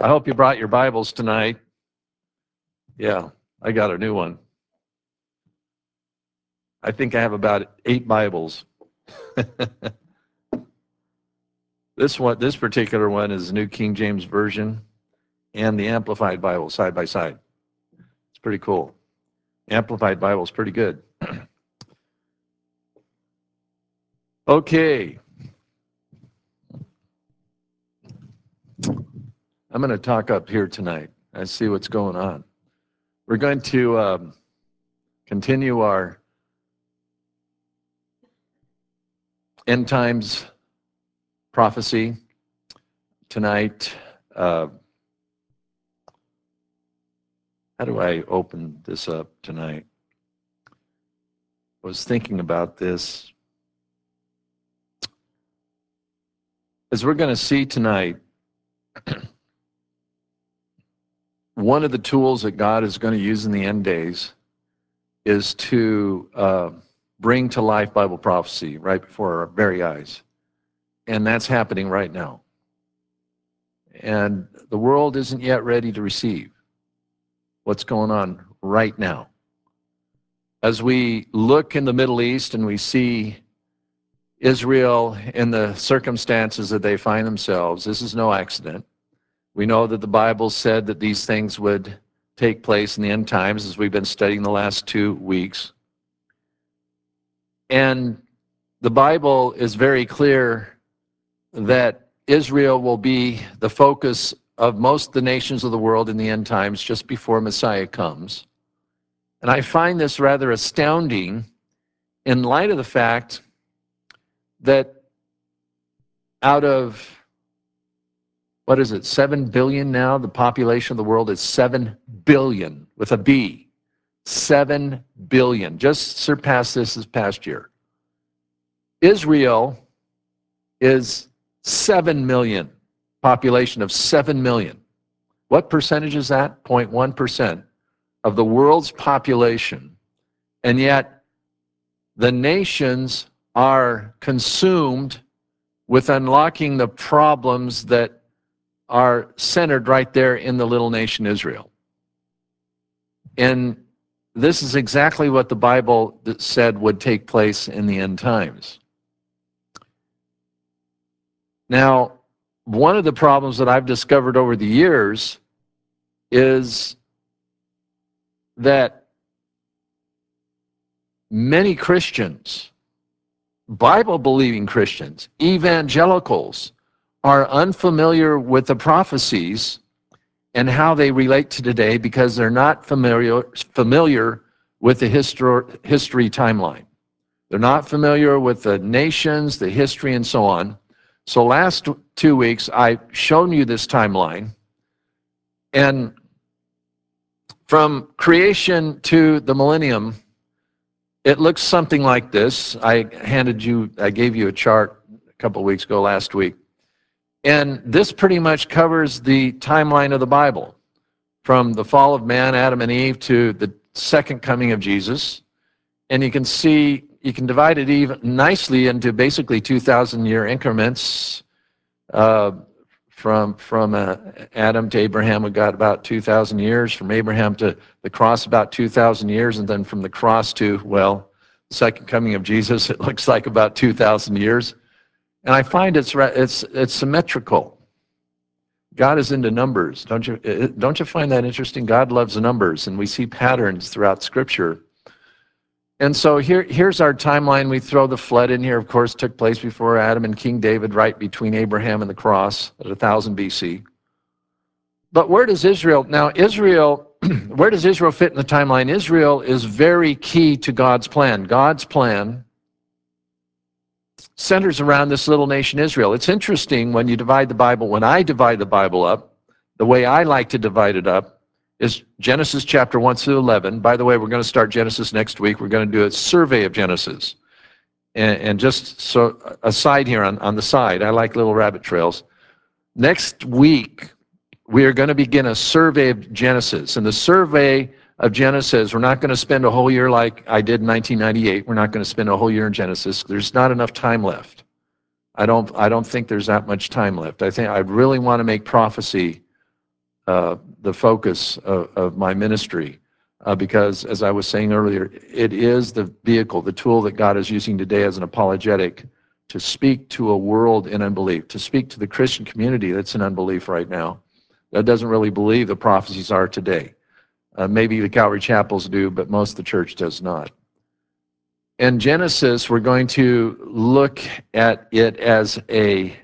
I hope you brought your Bibles tonight. Yeah, I got a new one. I think I have about 8 Bibles. This particular one is the New King James Version and the Amplified Bible side by side. It's pretty cool. Amplified Bible is pretty good. Okay. I'm going to talk up here tonight. I see what's going on. We're going to continue our end times prophecy tonight. How do I open this up tonight? I was thinking about this. As we're going to see tonight, one of the tools that God is going to use in the end days is to bring to life Bible prophecy right before our very eyes. And that's happening right now. And the world isn't yet ready to receive what's going on right now. As we look in the Middle East and we see Israel in the circumstances that they find themselves, this is no accident. We know that the Bible said that these things would take place in the end times, as we've been studying the last 2 weeks. And the Bible is very clear that Israel will be the focus of most of the nations of the world in the end times, just before Messiah comes. And I find this rather astounding in light of the fact that out of, 7 billion now? The population of the world is 7 billion with a B. 7 billion. Just surpassed this past year. Israel is 7 million. Population of 7 million. What percentage is that? 0.1% of the world's population. And yet, the nations are consumed with unlocking the problems that are centered right there in the little nation Israel. And this is exactly what the Bible said would take place in the end times. Now, one of the problems that I've discovered over the years is that many Christians, Bible-believing Christians, evangelicals, are unfamiliar with the prophecies and how they relate to today because they're not familiar with the history timeline. They're not familiar with the nations, the history, and so on. So last 2 weeks, I've shown you this timeline. And from creation to the millennium, it looks something like this. I gave you a chart a couple of weeks ago, last week. And this pretty much covers the timeline of the Bible, from the fall of man, Adam and Eve, to the second coming of Jesus. And you can see, you can divide it even nicely into basically 2,000-year increments. From Adam to Abraham, we got about 2,000 years. From Abraham to the cross, about 2,000 years. And then from the cross to, well, the second coming of Jesus, it looks like about 2,000 years. And I find it's symmetrical. God is into numbers. Don't you find that interesting? God loves numbers, and we see patterns throughout Scripture. And so here's our timeline. We throw the flood in here, of course, took place before Adam and King David, right between Abraham and the cross at 1000 BC. But where does Israel fit in the timeline? Israel is very key to God's plan. God's plan centers around this little nation Israel. It's interesting when you divide the Bible, when I divide the Bible up, the way I like to divide it up is Genesis chapter 1 through 11. By the way, we're going to start Genesis next week. We're going to do a survey of Genesis. And just so aside here on the side, I like little rabbit trails. Next week, we are going to begin a survey of Genesis. And the survey of Genesis, we're not going to spend a whole year like I did in 1998. We're not going to spend a whole year in Genesis. There's not enough time left. I don't think there's that much time left. I really want to make prophecy the focus of my ministry. Because, as I was saying earlier, it is the vehicle, the tool that God is using today as an apologetic to speak to a world in unbelief, to speak to the Christian community that's in unbelief right now, that doesn't really believe the prophecies are today. Maybe the Calvary Chapels do, but most of the church does not. In Genesis, we're going to look at it as in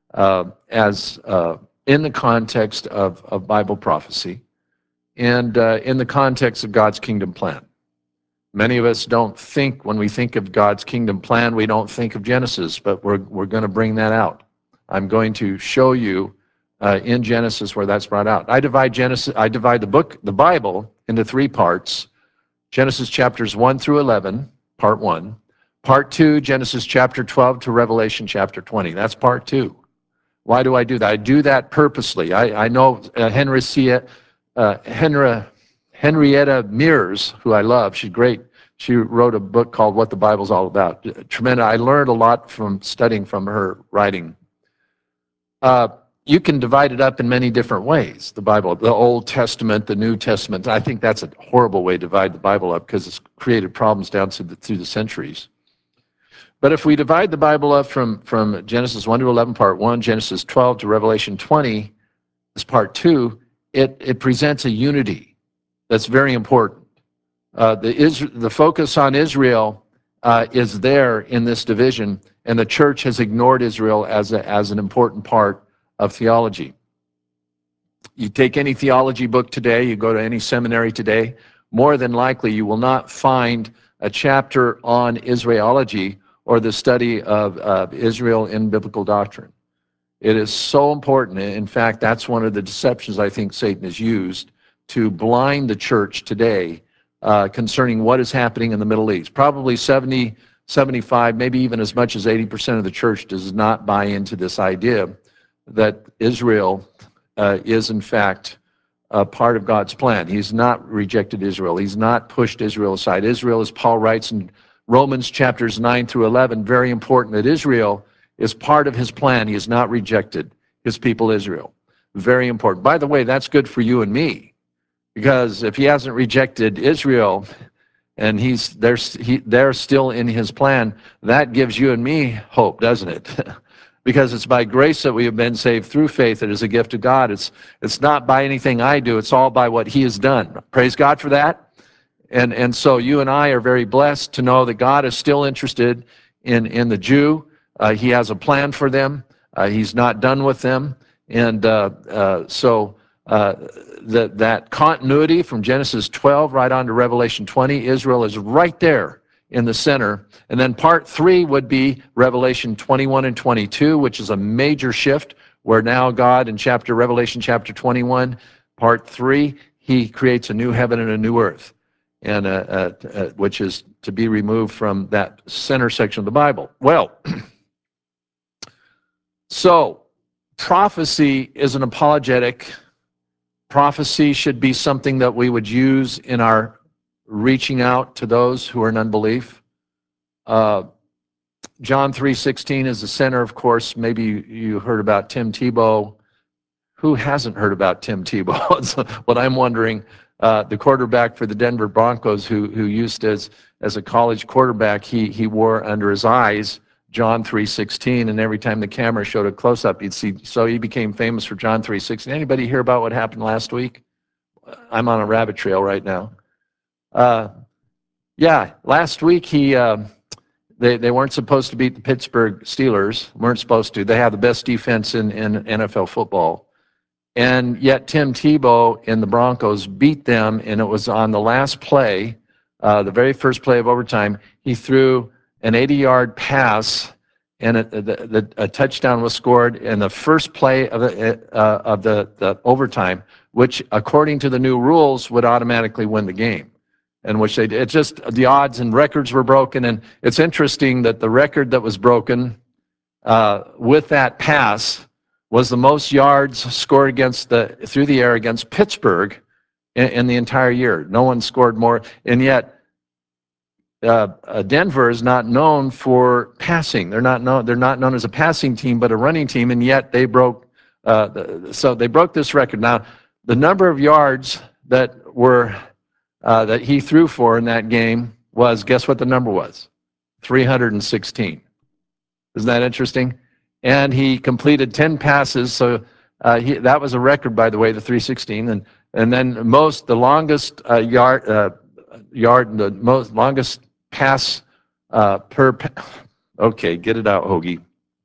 the context of Bible prophecy, and in the context of God's kingdom plan. Many of us don't think, when we think of God's kingdom plan, we don't think of Genesis, but we're going to bring that out. I'm going to show you in Genesis where that's brought out. I divide the Bible into three parts. Genesis chapters 1 through 11, part 1. Part 2, Genesis chapter 12 to Revelation chapter 20. That's part 2. Why do I do that? I do that purposely. I know Henrietta Mears, who I love, she's great. She wrote a book called What the Bible's All About. Tremendous. I learned a lot from studying from her writing. You can divide it up in many different ways, the Bible, the Old Testament, the New Testament. I think that's a horrible way to divide the Bible up because it's created problems down through the centuries. But if we divide the Bible up from Genesis 1 to 11, part 1, Genesis 12 to Revelation 20, as part 2, it presents a unity that's very important. The focus on Israel is there in this division, and the church has ignored Israel as an important part of theology. You take any theology book today, you go to any seminary today, more than likely you will not find a chapter on Israelology or the study of Israel in biblical doctrine. It is so important. In fact, that's one of the deceptions I think Satan has used to blind the church today concerning what is happening in the Middle East. Probably 70, 75, maybe even as much as 80% of the church does not buy into this idea that Israel is in fact a part of God's plan. He's not rejected Israel. He's not pushed Israel aside. Israel, as Paul writes in Romans chapters 9 through 11, very important that Israel is part of his plan. He has not rejected his people Israel. Very important. By the way, that's good for you and me, because if he hasn't rejected Israel and they're still in his plan, that gives you and me hope, doesn't it? Because it's by grace that we have been saved through faith. It is a gift of God. It's not by anything I do. It's all by what he has done. Praise God for that. And so you and I are very blessed to know that God is still interested in the Jew. He has a plan for them. He's not done with them. And so that continuity from Genesis 12 right on to Revelation 20, Israel is right there in the center. And then part 3 would be Revelation 21 and 22, which is a major shift, where now God in Revelation chapter 21, part 3, he creates a new heaven and a new earth, and which is to be removed from that center section of the Bible. Well, so prophecy is an apologetic. Prophecy should be something that we would use in our reaching out to those who are in unbelief. John 3:16 is the center, of course. Maybe you heard about Tim Tebow. Who hasn't heard about Tim Tebow? That's what I'm wondering. The quarterback for the Denver Broncos, who used as a college quarterback, he wore under his eyes John 3:16, and every time the camera showed a close-up, you'd see. So he became famous for John 3:16. Anybody hear about what happened last week? I'm on a rabbit trail right now. Yeah, last week they weren't supposed to beat the Pittsburgh Steelers. Weren't supposed to. They have the best defense in NFL football. And yet Tim Tebow and the Broncos beat them, and it was on the last play, the very first play of overtime. He threw an 80-yard pass, and a touchdown was scored in the first play of the overtime, which, according to the new rules, would automatically win the game. And which they did. It's just the odds and records were broken, and it's interesting that the record that was broken with that pass was the most yards scored through the air against Pittsburgh in the entire year. No one scored more, and yet Denver is not known for passing. They're not known as a passing team, but a running team, and yet they broke. So they broke this record. Now, The number of yards that were that he threw for in that game was, guess what the number was? 316. Isn't that interesting? And he completed 10 passes, so that was a record, by the way, the 316. And then the longest longest pass okay, get it out, Hoagie.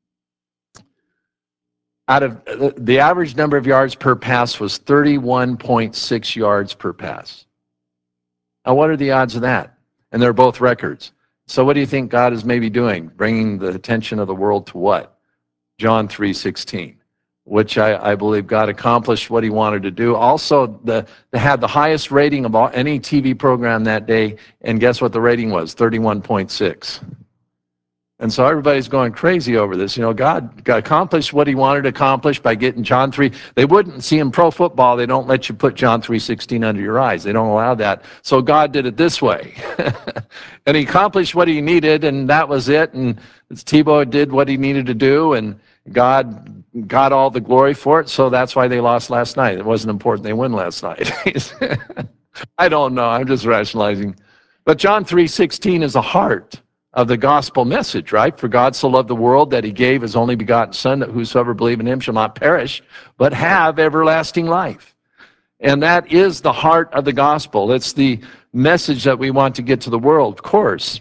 Out of the average number of yards per pass was 31.6 yards per pass. Now, what are the odds of that? And they're both records. So what do you think God is maybe doing? Bringing the attention of the world to what? John 3:16, which I believe God accomplished what he wanted to do. Also, they had the highest rating of any TV program that day, and guess what the rating was? 31.6. And so everybody's going crazy over this. You know, God accomplished what he wanted to accomplish by getting John 3. They wouldn't see in pro football, they don't let you put John 3:16 under your eyes. They don't allow that. So God did it this way. And he accomplished what he needed, and that was it. And Tebow did what he needed to do, and God got all the glory for it. So that's why they lost last night. It wasn't important they win last night. I don't know. I'm just rationalizing. But John 3:16 is the heart of the gospel message, right? For God so loved the world that he gave his only begotten Son, that whosoever believe in him shall not perish, but have everlasting life. And that is the heart of the gospel. It's the message that we want to get to the world, of course.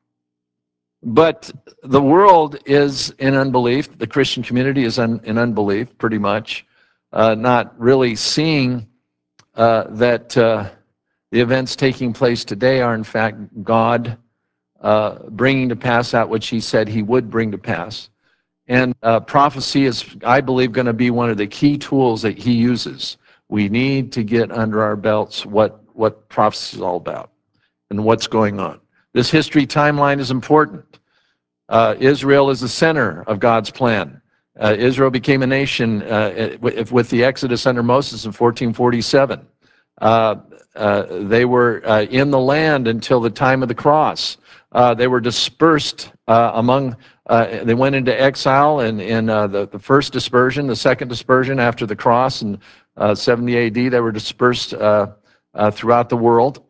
But the world is in unbelief. The Christian community is in unbelief, pretty much, not really seeing that the events taking place today are, in fact, God bringing to pass that which he said he would bring to pass. And prophecy is, I believe, going to be one of the key tools that he uses. We need to get under our belts what prophecy is all about and what's going on. This history timeline is important. Israel is the center of God's plan. Israel became a nation with the Exodus under Moses in 1447. They were in the land until the time of the cross. They were dispersed they went into exile in the first dispersion, the second dispersion after the cross in 70 AD. They were dispersed throughout the world.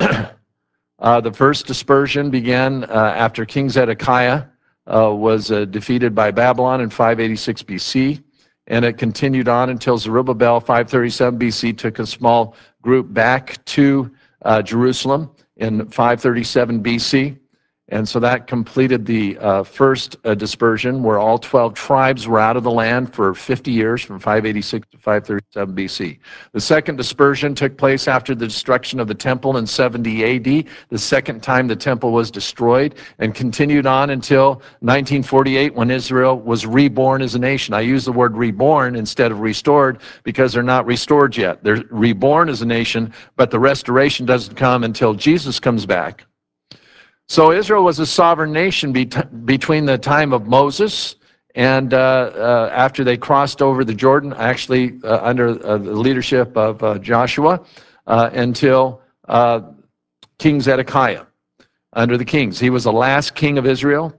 The first dispersion began after King Zedekiah was defeated by Babylon in 586 BC, and it continued on until Zerubbabel, 537 BC, took a small group back to Jerusalem in 537 BC. And so that completed the first dispersion, where all 12 tribes were out of the land for 50 years, from 586 to 537 BC. The second dispersion took place after the destruction of the temple in 70 AD, the second time the temple was destroyed, and continued on until 1948, when Israel was reborn as a nation. I use the word reborn instead of restored because they're not restored yet. They're reborn as a nation, but the restoration doesn't come until Jesus comes back. So Israel was a sovereign nation between the time of Moses and after they crossed over the Jordan, actually under the leadership of Joshua, until King Zedekiah, under the kings. He was the last king of Israel,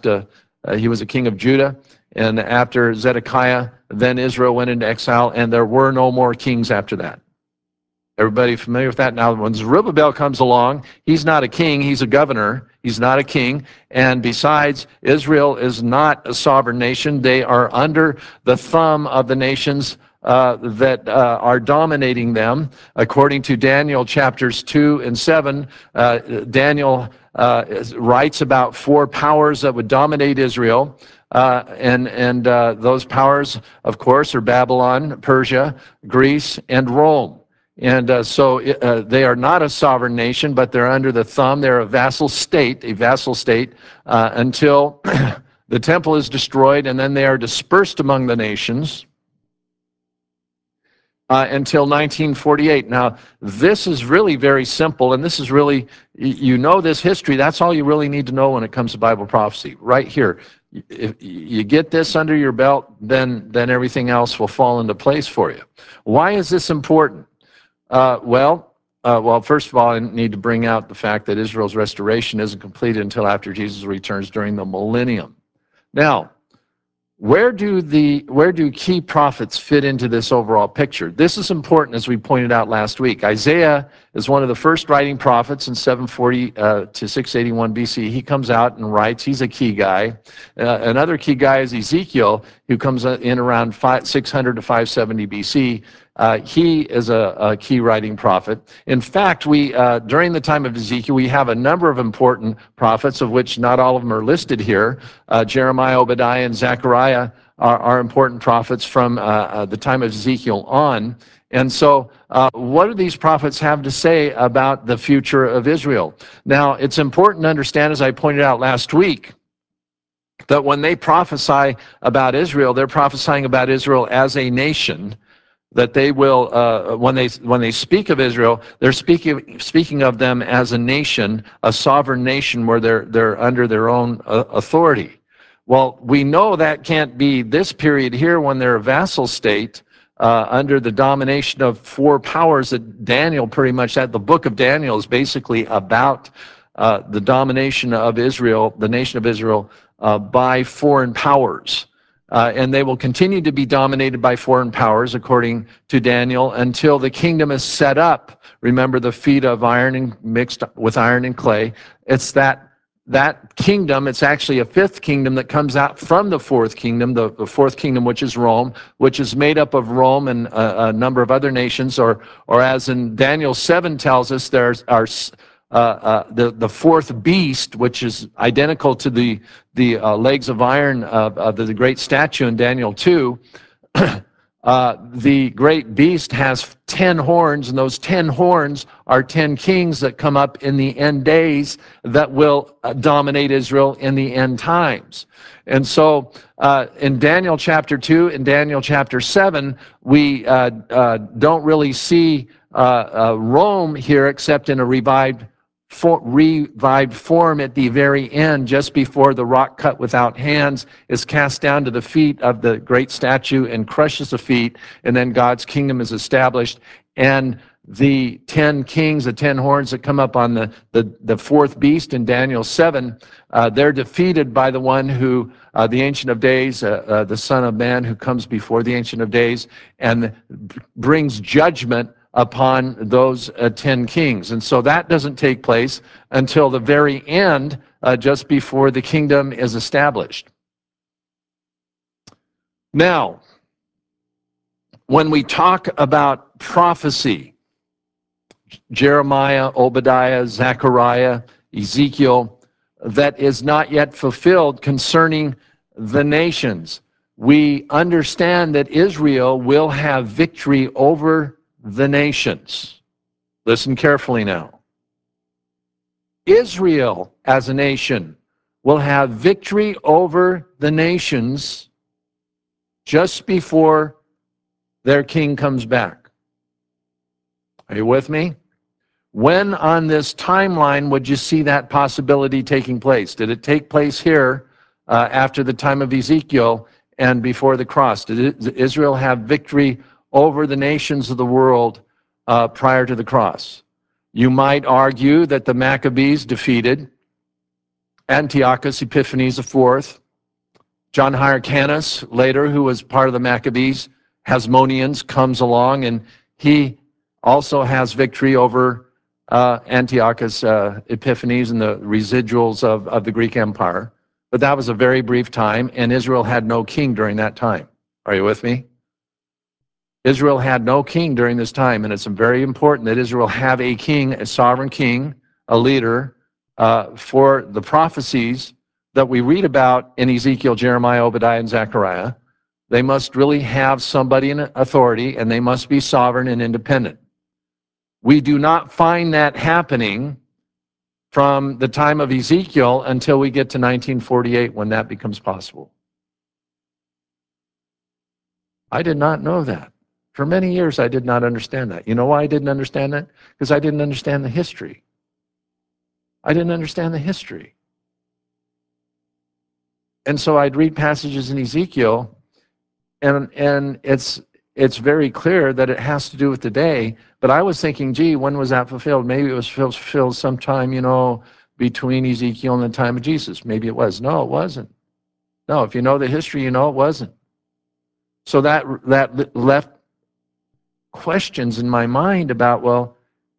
he was a king of Judah, and after Zedekiah, then Israel went into exile, and there were no more kings after that. Everybody familiar with that? Now, when Zerubbabel comes along, he's not a king, he's a governor. He's not a king. And besides, Israel is not a sovereign nation. They are under the thumb of the nations that are dominating them. According to Daniel chapters 2 and 7, Daniel writes about 4 powers that would dominate Israel. And those powers, of course, are Babylon, Persia, Greece, and Rome. And so they are not a sovereign nation, but they're under the thumb. They're a vassal state until the temple is destroyed, and then they are dispersed among the nations until 1948. Now, this is really very simple, and this is really, you know this history. That's all you really need to know when it comes to Bible prophecy, right here. If you get this under your belt, then everything else will fall into place for you. Why is this important? Well, first of all, I need to bring out the fact that Israel's restoration isn't completed until after Jesus returns during the millennium. Now, Where do key prophets fit into this overall picture? This is important, as we pointed out last week. Isaiah is one of the first writing prophets in 740 to 681 BC. He comes out and writes. He's a key guy. Another key guy is Ezekiel, who comes in around 600 to 570 BC. He is a key writing prophet. In fact, during the time of Ezekiel, we have a number of important prophets, of which not all of them are listed here. Jeremiah, Obadiah, and Zechariah are important prophets from the time of Ezekiel on. And so what do these prophets have to say about the future of Israel? Now, it's important to understand, as I pointed out last week, that when they prophesy about Israel, they're prophesying about Israel as a nation, that they will, when they speak of Israel, they're speaking of them as a nation, a sovereign nation where they're under their own authority. Well, we know that can't be this period here when they're a vassal state under the domination of four powers that Daniel pretty much had. The book of Daniel is basically about the domination of Israel, the nation of Israel, by foreign powers. And they will continue to be dominated by foreign powers, according to Daniel, until the kingdom is set up. Remember the feet of iron and mixed with iron and clay. It's that kingdom, it's actually a fifth kingdom that comes out from the fourth kingdom, the fourth kingdom, which is Rome, which is made up of Rome and a number of other nations, or as in Daniel 7 tells us, there's the fourth beast, which is identical to the legs of iron of the great statue in Daniel 2. The great beast has 10 horns, and those 10 horns are 10 kings that come up in the end days that will dominate Israel in the end times. And so in Daniel chapter 2 and Daniel chapter 7, we don't really see Rome here except in a revived form at the very end, just before the rock cut without hands is cast down to the feet of the great statue and crushes the feet, and then God's kingdom is established. And the 10 kings, the 10 horns that come up on the fourth beast in Daniel 7, they're defeated by the one who, the Ancient of Days, the Son of Man, who comes before the Ancient of Days and brings judgment upon those 10 kings. And so that doesn't take place until the very end, just before the kingdom is established. Now, when we talk about prophecy, Jeremiah, Obadiah, Zechariah, Ezekiel, that is not yet fulfilled concerning the nations, we understand that Israel will have victory over the nations. Listen carefully now. Israel as a nation will have victory over the nations just before their king comes back. Are you with me? When on this timeline would you see that possibility taking place? Did it take place here after the time of Ezekiel and before the cross? Did Israel have victory over the nations of the world prior to the cross? You might argue that the Maccabees defeated Antiochus Epiphanes IV. John Hyrcanus, later, who was part of the Maccabees, Hasmoneans, comes along, and he also has victory over Antiochus Epiphanes and the residuals of the Greek Empire. But that was a very brief time, and Israel had no king during that time. Are you with me? Israel had no king during this time, and it's very important that Israel have a king, a sovereign king, a leader, for the prophecies that we read about in Ezekiel, Jeremiah, Obadiah, and Zechariah. They must really have somebody in authority, and they must be sovereign and independent. We do not find that happening from the time of Ezekiel until we get to 1948, when that becomes possible. I did not know that. For many years, I did not understand that. You know why I didn't understand that? Because I didn't understand the history. I didn't understand the history. And so I'd read passages in Ezekiel, and it's very clear that it has to do with the day. But I was thinking, gee, when was that fulfilled? Maybe it was fulfilled sometime, between Ezekiel and the time of Jesus. Maybe it was. No, it wasn't. No, if you know the history, you know it wasn't. So that left questions in my mind about, well,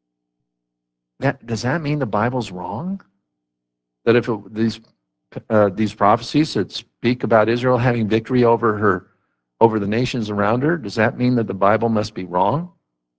does that mean the Bible's wrong? That if these prophecies that speak about Israel having victory over the nations around her, does that mean that the Bible must be wrong?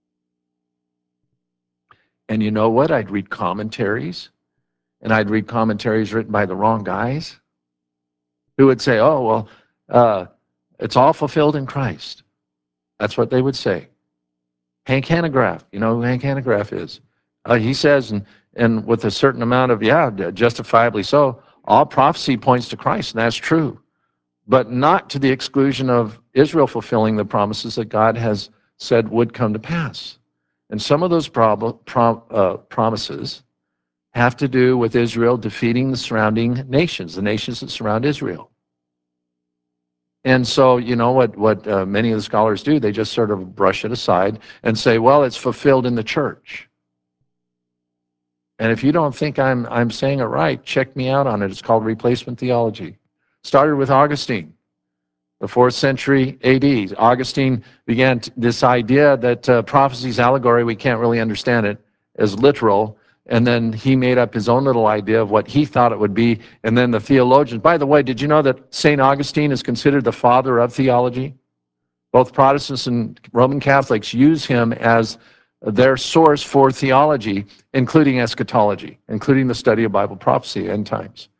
And you know what? I'd read commentaries, and I'd read commentaries written by the wrong guys who would say, oh, well, it's all fulfilled in Christ. That's what they would say. Hank Hanegraaff, you know who Hank Hanegraaff is? He says, and with a certain amount of, justifiably so, all prophecy points to Christ, and that's true. But not to the exclusion of Israel fulfilling the promises that God has said would come to pass. And some of those promises have to do with Israel defeating the surrounding nations, the nations that surround Israel. And so, you know what many of the scholars do, they just sort of brush it aside and say, well, it's fulfilled in the church. And if you don't think I'm saying it right, check me out on it. It's called replacement theology. Started with Augustine, the 4th century AD. Augustine began this idea that prophecy is allegory. We can't really understand it as literal. And then he made up his own little idea of what he thought it would be. And then the theologians, by the way, did you know that St. Augustine is considered the father of theology? Both Protestants and Roman Catholics use him as their source for theology, including eschatology, including the study of Bible prophecy, end times.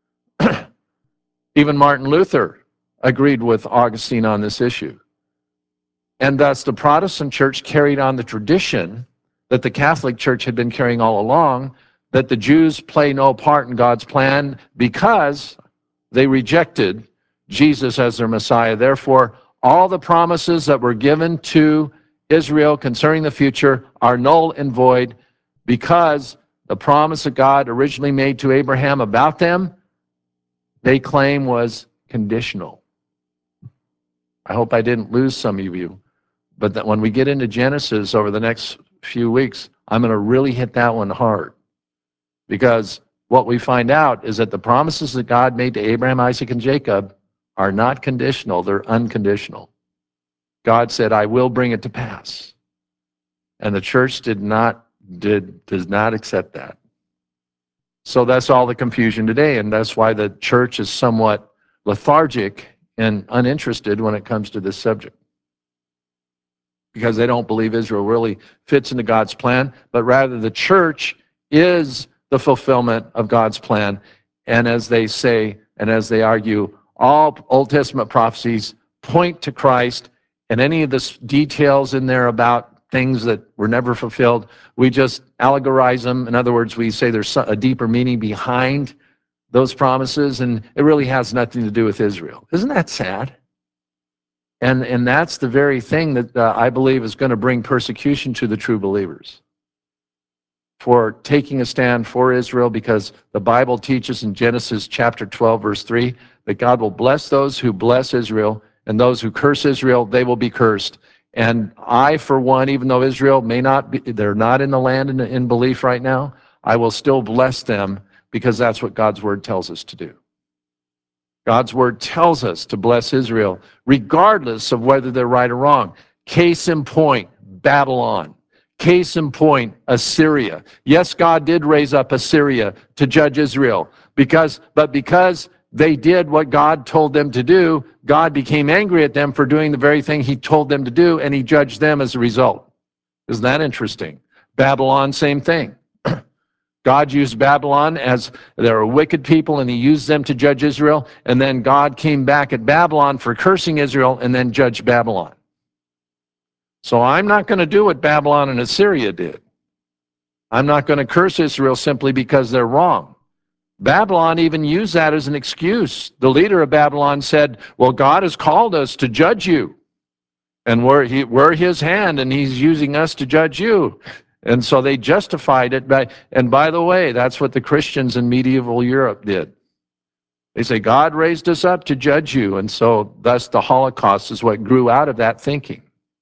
Even Martin Luther agreed with Augustine on this issue. And thus the Protestant church carried on the tradition that the Catholic Church had been carrying all along, that the Jews play no part in God's plan because they rejected Jesus as their Messiah. Therefore, all the promises that were given to Israel concerning the future are null and void because the promise that God originally made to Abraham about them, they claim was conditional. I hope I didn't lose some of you, but that when we get into Genesis over the next few weeks, I'm going to really hit that one hard, because what we find out is that the promises that God made to Abraham, Isaac, and Jacob are not conditional, they're unconditional. God said, I will bring it to pass. And the church does not accept that. So that's all the confusion today, and that's why the church is somewhat lethargic and uninterested when it comes to this subject. Because they don't believe Israel really fits into God's plan, but rather the church is the fulfillment of God's plan. And as they say, and as they argue, all Old Testament prophecies point to Christ, and any of the details in there about things that were never fulfilled, we just allegorize them. In other words, we say there's a deeper meaning behind those promises, and it really has nothing to do with Israel. Isn't that sad? And that's the very thing that I believe is going to bring persecution to the true believers for taking a stand for Israel, because the Bible teaches in Genesis chapter 12, verse 3, that God will bless those who bless Israel, and those who curse Israel, they will be cursed. And I, for one, even though Israel may not be, they're not in the land in belief right now, I will still bless them, because that's what God's word tells us to do. God's word tells us to bless Israel, regardless of whether they're right or wrong. Case in point, Babylon. Case in point, Assyria. Yes, God did raise up Assyria to judge Israel, but because they did what God told them to do, God became angry at them for doing the very thing he told them to do, and he judged them as a result. Isn't that interesting? Babylon, same thing. God used Babylon as there were wicked people, and he used them to judge Israel. And then God came back at Babylon for cursing Israel and then judged Babylon. So I'm not going to do what Babylon and Assyria did. I'm not going to curse Israel simply because they're wrong. Babylon even used that as an excuse. The leader of Babylon said, well, God has called us to judge you, and we're his hand, and he's using us to judge you. And so they justified it. And by the way, that's what the Christians in medieval Europe did. They say, God raised us up to judge you. And so thus the Holocaust is what grew out of that thinking.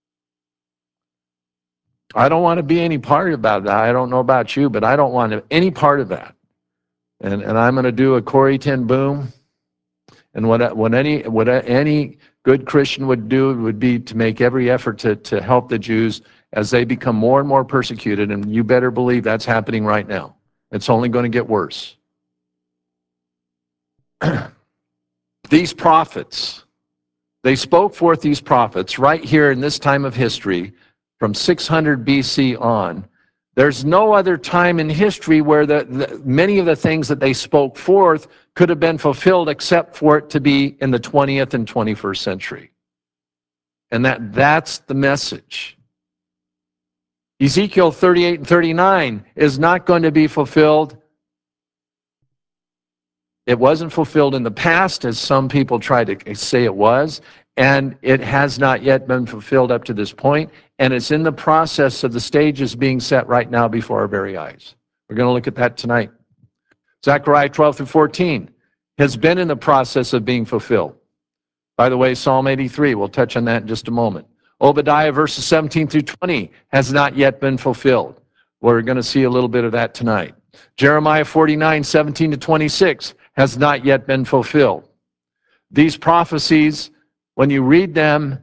I don't want to be any part about that. I don't know about you, but I don't want any part of that. And I'm going to do a Corrie ten Boom And what any good Christian would do would be to make every effort to help the Jews as they become more and more persecuted, and you better believe that's happening right now. It's only going to get worse. These prophets, they spoke forth these prophets right here in this time of history from 600 BC on. There's no other time in history where many of the things that they spoke forth could have been fulfilled except for it to be in the 20th and 21st century. And that's the message. Ezekiel 38 and 39 is not going to be fulfilled. It wasn't fulfilled in the past, as some people try to say it was, and it has not yet been fulfilled up to this point, and it's in the process of the stages being set right now before our very eyes. We're going to look at that tonight. Zechariah 12 through 14 has been in the process of being fulfilled. By the way, Psalm 83, we'll touch on that in just a moment. Obadiah verses 17 through 20 has not yet been fulfilled. We're going to see a little bit of that tonight. Jeremiah 49, 17 to 26 has not yet been fulfilled. These prophecies, when you read them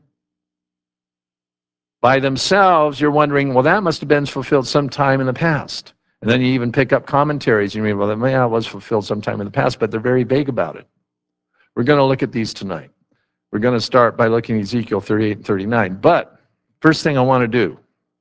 by themselves, you're wondering, well, that must have been fulfilled sometime in the past. And then you even pick up commentaries, and you read, well, yeah, it was fulfilled sometime in the past, but they're very vague about it. We're going to look at these tonight. We're going to start by looking at Ezekiel 38 and 39. But first thing I want to do,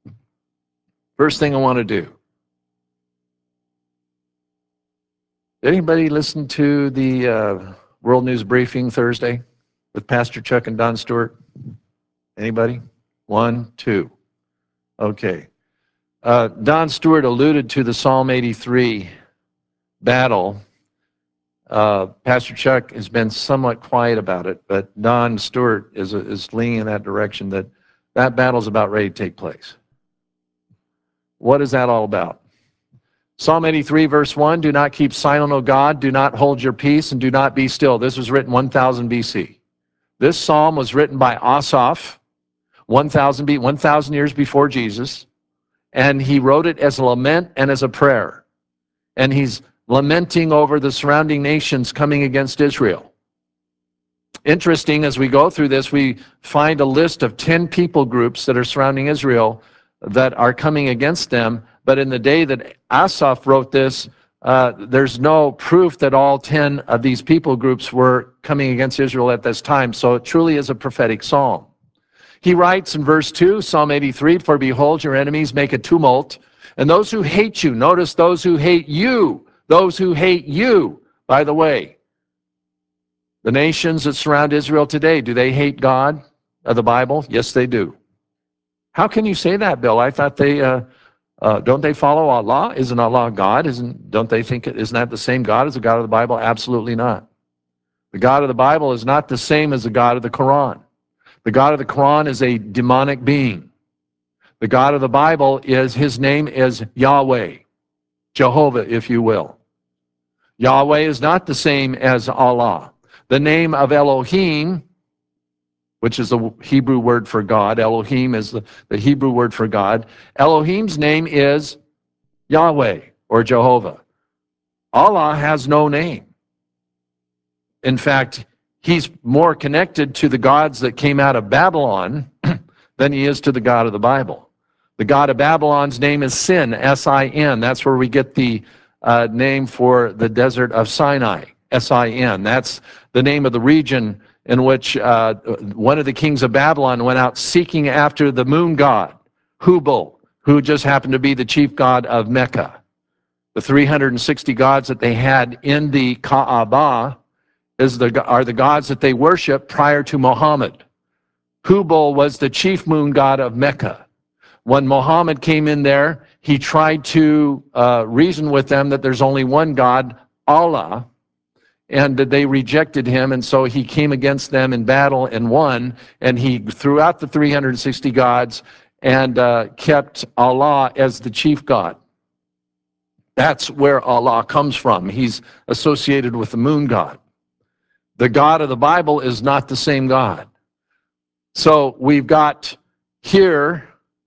anybody listen to the World News Briefing Thursday with Pastor Chuck and Don Stewart? Anybody? 1, 2. Okay. Don Stewart alluded to the Psalm 83 battle. Pastor Chuck has been somewhat quiet about it, but Don Stewart is leaning in that direction, that battle's about ready to take place. What is that all about? Psalm 83, verse 1, do not keep silent, O God, do not hold your peace, and do not be still. This was written 1000 BC. This psalm was written by Asaph 1,000 years before Jesus, and he wrote it as a lament and as a prayer. And he's lamenting over the surrounding nations coming against Israel. Interesting, as we go through this, we find a list of 10 people groups that are surrounding Israel that are coming against them. But in the day that Asaph wrote this, there's no proof that all 10 of these people groups were coming against Israel at this time. So it truly is a prophetic psalm. He writes in verse 2, Psalm 83, for behold, your enemies make a tumult, and those who hate you, notice those who hate you, by the way, the nations that surround Israel today, do they hate God of the Bible? Yes, they do. How can you say that, Bill? I thought don't they follow Allah? Isn't Allah God? Isn't that the same God as the God of the Bible? Absolutely not. The God of the Bible is not the same as the God of the Quran. The God of the Quran is a demonic being. The God of the Bible his name is Yahweh, Jehovah, if you will. Yahweh is not the same as Allah. The name of Elohim, which is the Hebrew word for God, Elohim is the Hebrew word for God. Elohim's name is Yahweh or Jehovah. Allah has no name. In fact, he's more connected to the gods that came out of Babylon than he is to the God of the Bible. The God of Babylon's name is Sin, S-I-N. That's where we get the name for the desert of Sinai, S-I-N. That's the name of the region in which one of the kings of Babylon went out seeking after the moon god, Hubal, who just happened to be the chief god of Mecca. The 360 gods that they had in the Kaaba are the gods that they worship prior to Muhammad. Hubal was the chief moon god of Mecca. When Muhammad came in there, he tried to reason with them that there's only one God, Allah, and that they rejected him, and so he came against them in battle and won, and he threw out the 360 gods and kept Allah as the chief God. That's where Allah comes from. He's associated with the moon god. The God of the Bible is not the same God. So we've got here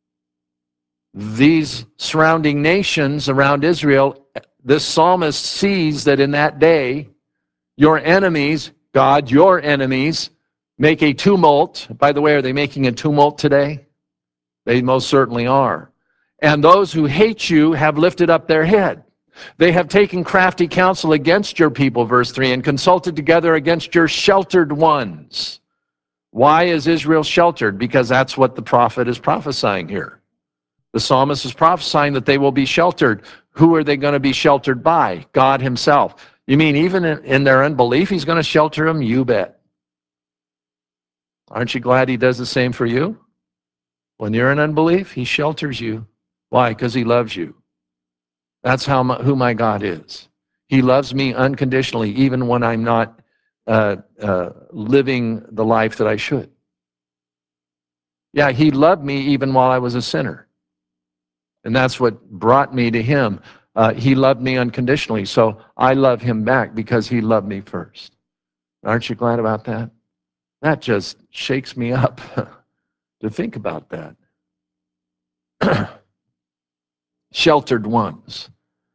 these surrounding nations around Israel. This psalmist sees that in that day, your enemies God, your enemies make a tumult. By the way, are they making a tumult today? They most certainly are. And those who hate you have lifted up their head. They have taken crafty counsel against your people, verse 3, and consulted together against your sheltered ones. Why is Israel sheltered? Because that's what the prophet is prophesying here. The psalmist is prophesying that they will be sheltered. Who are they going to be sheltered by? God himself. You mean even in their unbelief, he's going to shelter them? You bet. Aren't you glad he does the same for you? When you're in unbelief, he shelters you. Why? Because he loves you. That's who my God is. He loves me unconditionally, even when I'm not living the life that I should. Yeah, he loved me even while I was a sinner. And that's what brought me to him. He loved me unconditionally, so I love him back because he loved me first. Aren't you glad about that? That just shakes me up to think about that. Sheltered ones.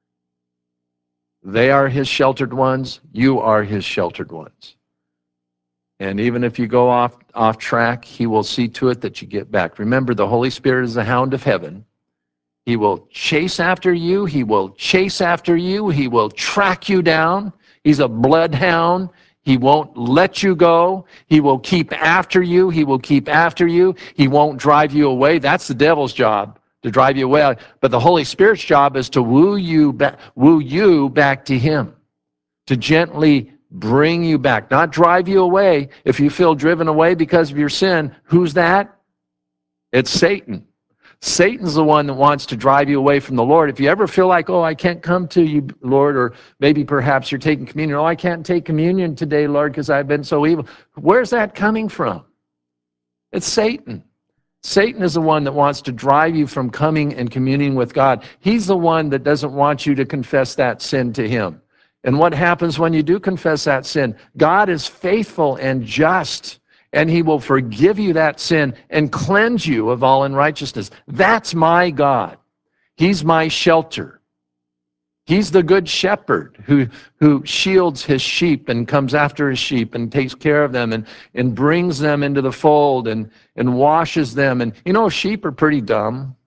They are his sheltered ones. You are his sheltered ones. And even if you go off track, he will see to it that you get back. Remember, the Holy Spirit is the hound of heaven. He will chase after you. He will chase after you. He will track you down. He's a bloodhound. He won't let you go. He will keep after you. He will keep after you. He won't drive you away. That's the devil's job, to drive you away. But the Holy Spirit's job is to woo you back to him, to gently bring you back, not drive you away. If you feel driven away because of your sin, who's that? It's Satan. Satan's the one that wants to drive you away from the Lord. If you ever feel like, oh, I can't come to you, Lord, or maybe perhaps you're taking communion, oh, I can't take communion today, Lord, because I've been so evil. Where's that coming from? It's Satan. Satan is the one that wants to drive you from coming and communing with God. He's the one that doesn't want you to confess that sin to him. And what happens when you do confess that sin? God is faithful and just, and he will forgive you that sin and cleanse you of all unrighteousness. That's my God. He's my shelter. He's the good shepherd who shields his sheep and comes after his sheep and takes care of them and brings them into the fold and washes them. And you know, sheep are pretty dumb.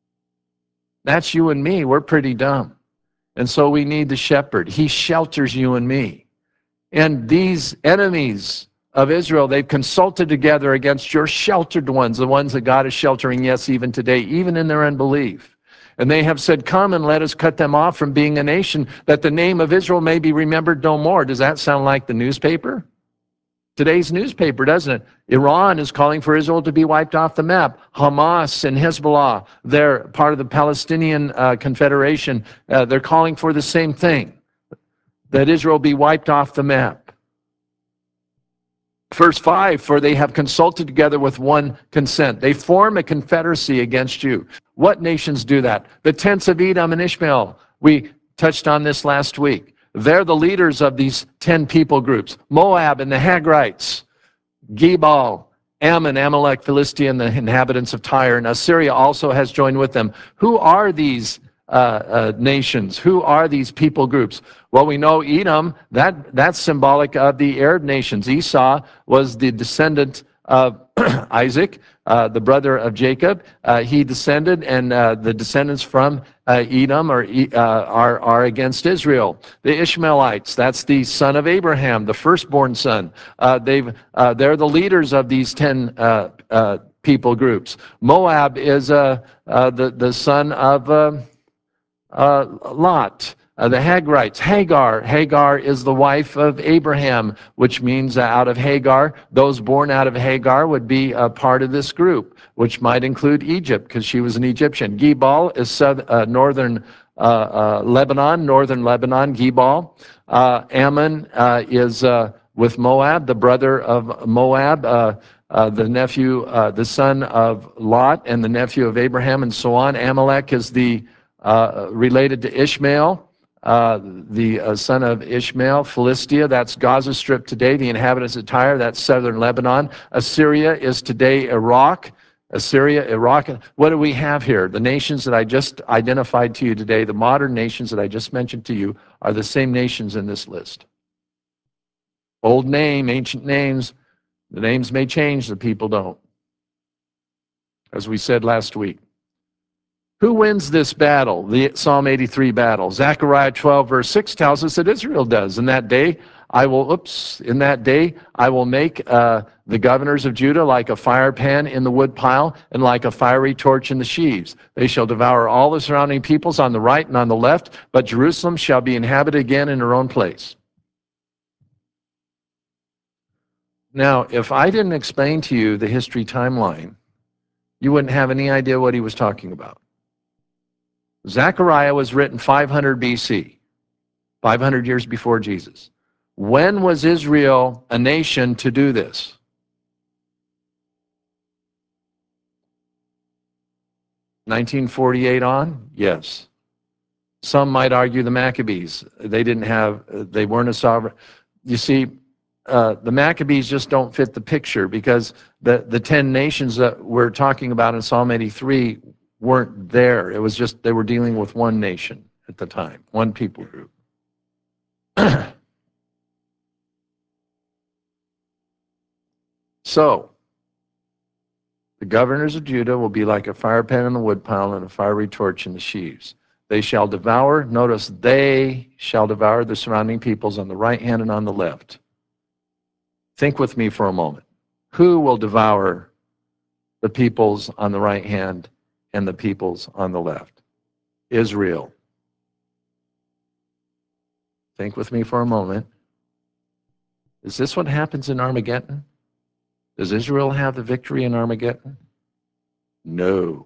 That's you and me. We're pretty dumb. And so we need the shepherd. He shelters you and me. And these enemies of Israel, they've consulted together against your sheltered ones, the ones that God is sheltering, yes, even today, even in their unbelief. And they have said, come and let us cut them off from being a nation, that the name of Israel may be remembered no more. Does that sound like the newspaper? Today's newspaper, doesn't it? Iran is calling for Israel to be wiped off the map. Hamas and Hezbollah, they're part of the Palestinian Confederation. They're calling for the same thing, that Israel be wiped off the map. Verse 5, for they have consulted together with one consent. They form a confederacy against you. What nations do that? The tents of Edom and Ishmael. We touched on this last week. They're the leaders of these 10 people groups. Moab and the Hagrites, Gebal, Ammon, Amalek, Philistia, and the inhabitants of Tyre, and Assyria also has joined with them. Who are these nations? Who are these people groups? Well, we know Edom, that's symbolic of the Arab nations. Esau was the descendant of Isaac, the brother of Jacob. He descended, and the descendants from Edom are against Israel. The Ishmaelites, that's the son of Abraham, the firstborn son. They're the leaders of these 10 people groups. Moab is the son of Lot. The Hagrites, Hagar is the wife of Abraham, which means out of Hagar, those born out of Hagar would be a part of this group, which might include Egypt, because she was an Egyptian. Gebal is northern Lebanon, Gebal. Ammon is with Moab, the brother of Moab, the nephew, the son of Lot, and the nephew of Abraham, and so on. Amalek is the related to Ishmael, the son of Ishmael. Philistia, that's Gaza Strip today. The inhabitants of Tyre, that's southern Lebanon. Assyria is today Iraq. Iraq. What do we have here? The nations that I just identified to you today, the modern nations that I just mentioned to you, are the same nations in this list. Old name, ancient names. The names may change, the people don't. As we said last week. Who wins this battle, the Psalm 83 battle? Zechariah 12, verse 6 tells us that Israel does. In that day, I will make the governors of Judah like a fire pan in the wood pile and like a fiery torch in the sheaves. They shall devour all the surrounding peoples on the right and on the left, but Jerusalem shall be inhabited again in her own place. Now, if I didn't explain to you the history timeline, you wouldn't have any idea what he was talking about. Zechariah was written 500 BC, 500 years before Jesus. When was Israel a nation to do this? (1948) on? Yes. Some might argue the Maccabees. They weren't a sovereign. You see, the Maccabees just don't fit the picture because the 10 nations that we're talking about in Psalm 83 weren't there. It was just they were dealing with one nation at the time, one people group. So, the governors of Judah will be like a fire pan in the woodpile and a fiery torch in the sheaves. They shall devour, notice, they shall devour the surrounding peoples on the right hand and on the left. Think with me for a moment. Who will devour the peoples on the right hand and the peoples on the left? Israel. Think with me for a moment. Is this what happens in Armageddon? Does Israel have the victory in Armageddon? No.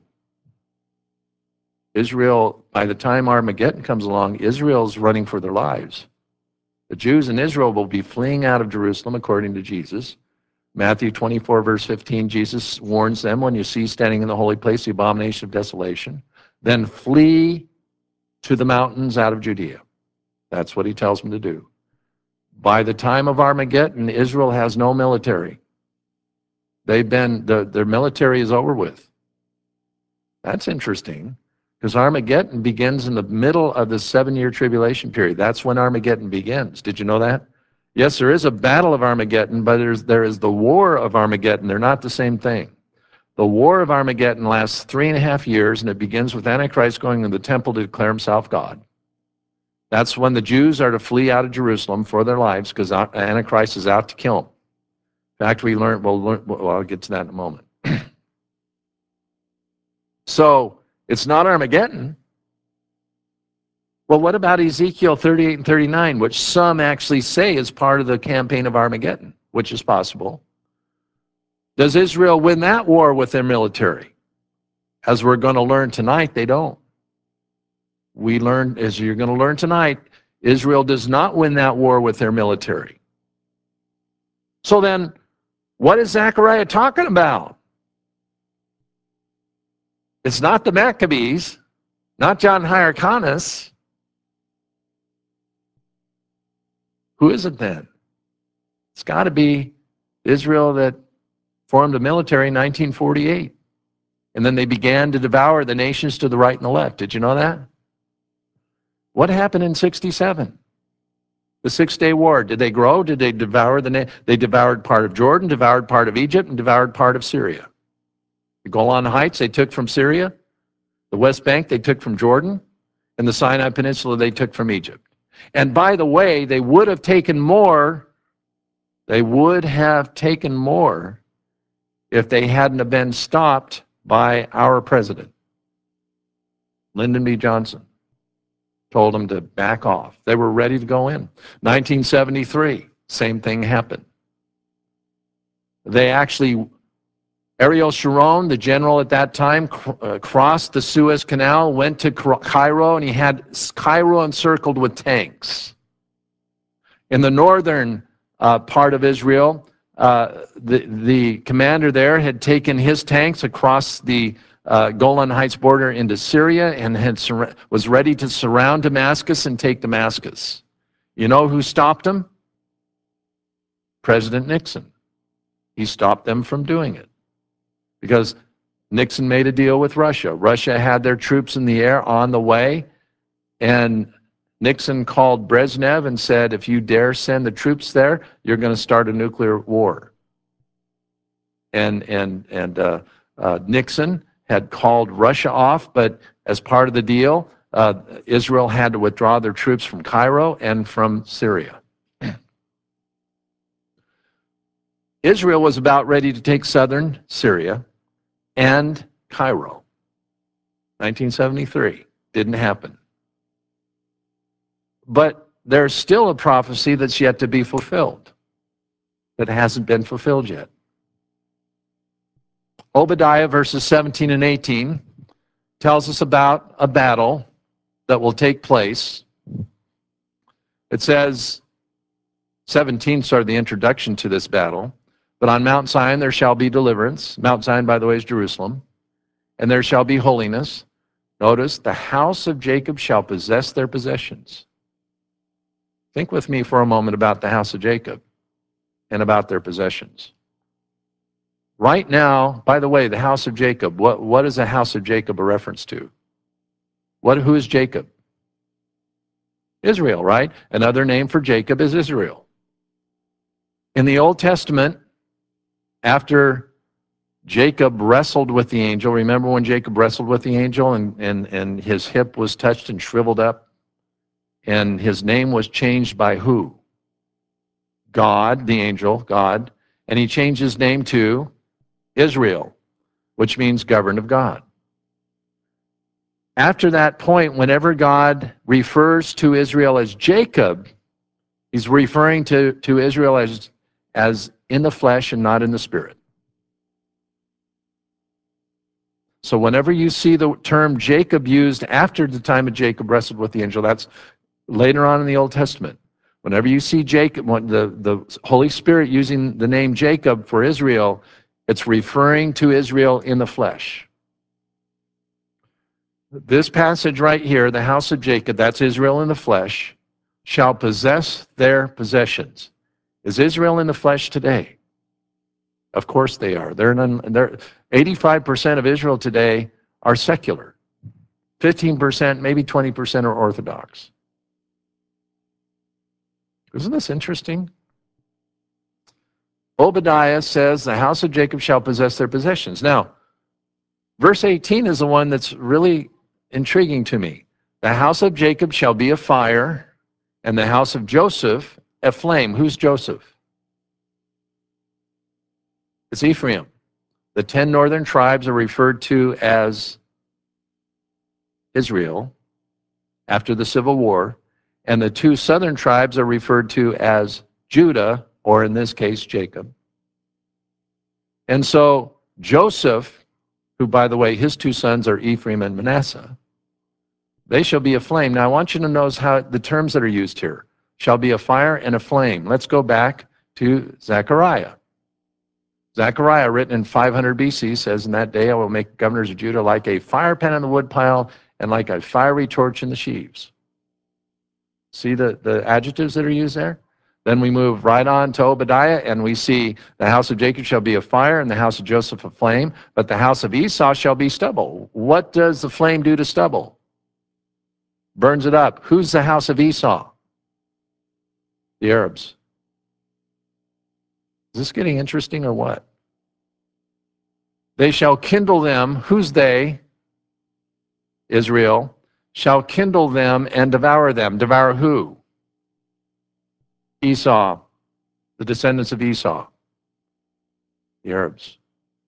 Israel, by the time Armageddon comes along, Israel's running for their lives. The Jews in Israel will be fleeing out of Jerusalem, according to Jesus. Matthew 24, verse 15, Jesus warns them, when you see standing in the holy place the abomination of desolation, then flee to the mountains out of Judea. That's what he tells them to do. By the time of Armageddon, Israel has no military. Their military is over with. That's interesting, because Armageddon begins in the middle of the 7-year tribulation period. That's when Armageddon begins. Did you know that? Yes, there is a battle of Armageddon, but there is the war of Armageddon. They're not the same thing. The war of Armageddon lasts 3.5 years, and it begins with Antichrist going to the temple to declare himself God. That's when the Jews are to flee out of Jerusalem for their lives, because Antichrist is out to kill them. In fact, well, I'll get to that in a moment. So, it's not Armageddon. Well, what about Ezekiel 38 and 39, which some actually say is part of the campaign of Armageddon, which is possible? Does Israel win that war with their military? As we're going to learn tonight, they don't. As you're going to learn tonight, Israel does not win that war with their military. So then, what is Zechariah talking about? It's not the Maccabees, not John Hyrcanus. Who is it then? It's got to be Israel that formed a military in 1948. And then they began to devour the nations to the right and the left. Did you know that? What happened in 67? The 6-Day War. Did they grow? Did they devour they devoured part of Jordan, devoured part of Egypt, and devoured part of Syria. The Golan Heights they took from Syria. The West Bank they took from Jordan. And the Sinai Peninsula they took from Egypt. And by the way, they would have taken more. They would have taken more if they hadn't have been stopped by our president. Lyndon B. Johnson told them to back off. They were ready to go in. 1973, same thing happened. Ariel Sharon, the general at that time, crossed the Suez Canal, went to Cairo, and he had Cairo encircled with tanks. In the northern part of Israel, the commander there had taken his tanks across the Golan Heights border into Syria and was ready to surround Damascus and take Damascus. You know who stopped him? President Nixon. He stopped them from doing it because Nixon made a deal with Russia. Russia had their troops in the air on the way, and Nixon called Brezhnev and said, if you dare send the troops there, you're going to start a nuclear war. And Nixon had called Russia off, but as part of the deal, Israel had to withdraw their troops from Cairo and from Syria. Israel was about ready to take southern Syria and Cairo. 1973. Didn't happen. But there's still a prophecy that's yet to be fulfilled, that hasn't been fulfilled yet. Obadiah verses 17 and 18 tells us about a battle that will take place. It says, 17 started the introduction to this battle. But on Mount Zion there shall be deliverance. Mount Zion, by the way, is Jerusalem. And there shall be holiness. Notice, the house of Jacob shall possess their possessions. Think with me for a moment about the house of Jacob and about their possessions. Right now, by the way, the house of Jacob, what is the house of Jacob a reference to? Who is Jacob? Israel, right? Another name for Jacob is Israel. In the Old Testament, after Jacob wrestled with the angel, remember when Jacob wrestled with the angel and his hip was touched and shriveled up? And his name was changed by who? God, the angel, God. And he changed his name to Israel, which means governed of God. After that point, whenever God refers to Israel as Jacob, he's referring to Israel as in the flesh and not in the spirit. So whenever you see the term Jacob used after the time of Jacob wrestled with the angel, that's later on in the Old Testament. Whenever you see Jacob, the Holy Spirit using the name Jacob for Israel, it's referring to Israel in the flesh. This passage right here, the house of Jacob, that's Israel in the flesh, shall possess their possessions. Is Israel in the flesh today? Of course they are. 85% of Israel today are secular. 15%, maybe 20% are Orthodox. Isn't this interesting? Obadiah says, the house of Jacob shall possess their possessions. Now, verse 18 is the one that's really intriguing to me. The house of Jacob shall be a fire, and the house of Joseph a flame. Who's Joseph? It's Ephraim. The 10 northern tribes are referred to as Israel after the Civil War, and the 2 southern tribes are referred to as Judah, or in this case, Jacob. And so Joseph, who, by the way, his 2 sons are Ephraim and Manasseh, they shall be a flame. Now, I want you to notice how the terms that are used here. Shall be a fire and a flame. Let's go back to Zechariah. Zechariah, written in 500 BC, says, in that day I will make governors of Judah like a fire pan in the woodpile and like a fiery torch in the sheaves. See the adjectives that are used there? Then we move right on to Obadiah, and we see the house of Jacob shall be a fire, and the house of Joseph a flame, but the house of Esau shall be stubble. What does the flame do to stubble? Burns it up. Who's the house of Esau? The Arabs. Is this getting interesting or what? They shall kindle them. Who's they? Israel. Shall kindle them and devour them. Devour who? Esau. The descendants of Esau. The Arabs.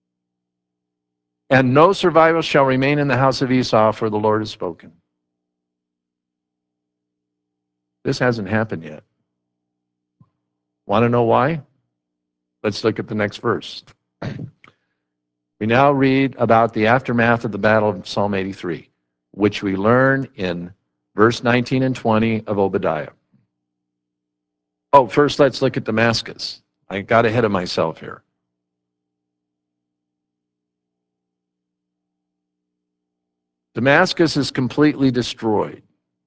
And no survival shall remain in the house of Esau, for the Lord has spoken. This hasn't happened yet. Want to know why? Let's look at the next verse. We now read about the aftermath of the battle of Psalm 83, which we learn in verse 19 and 20 of Obadiah. Oh, first let's look at Damascus. I got ahead of myself here. Damascus is completely destroyed.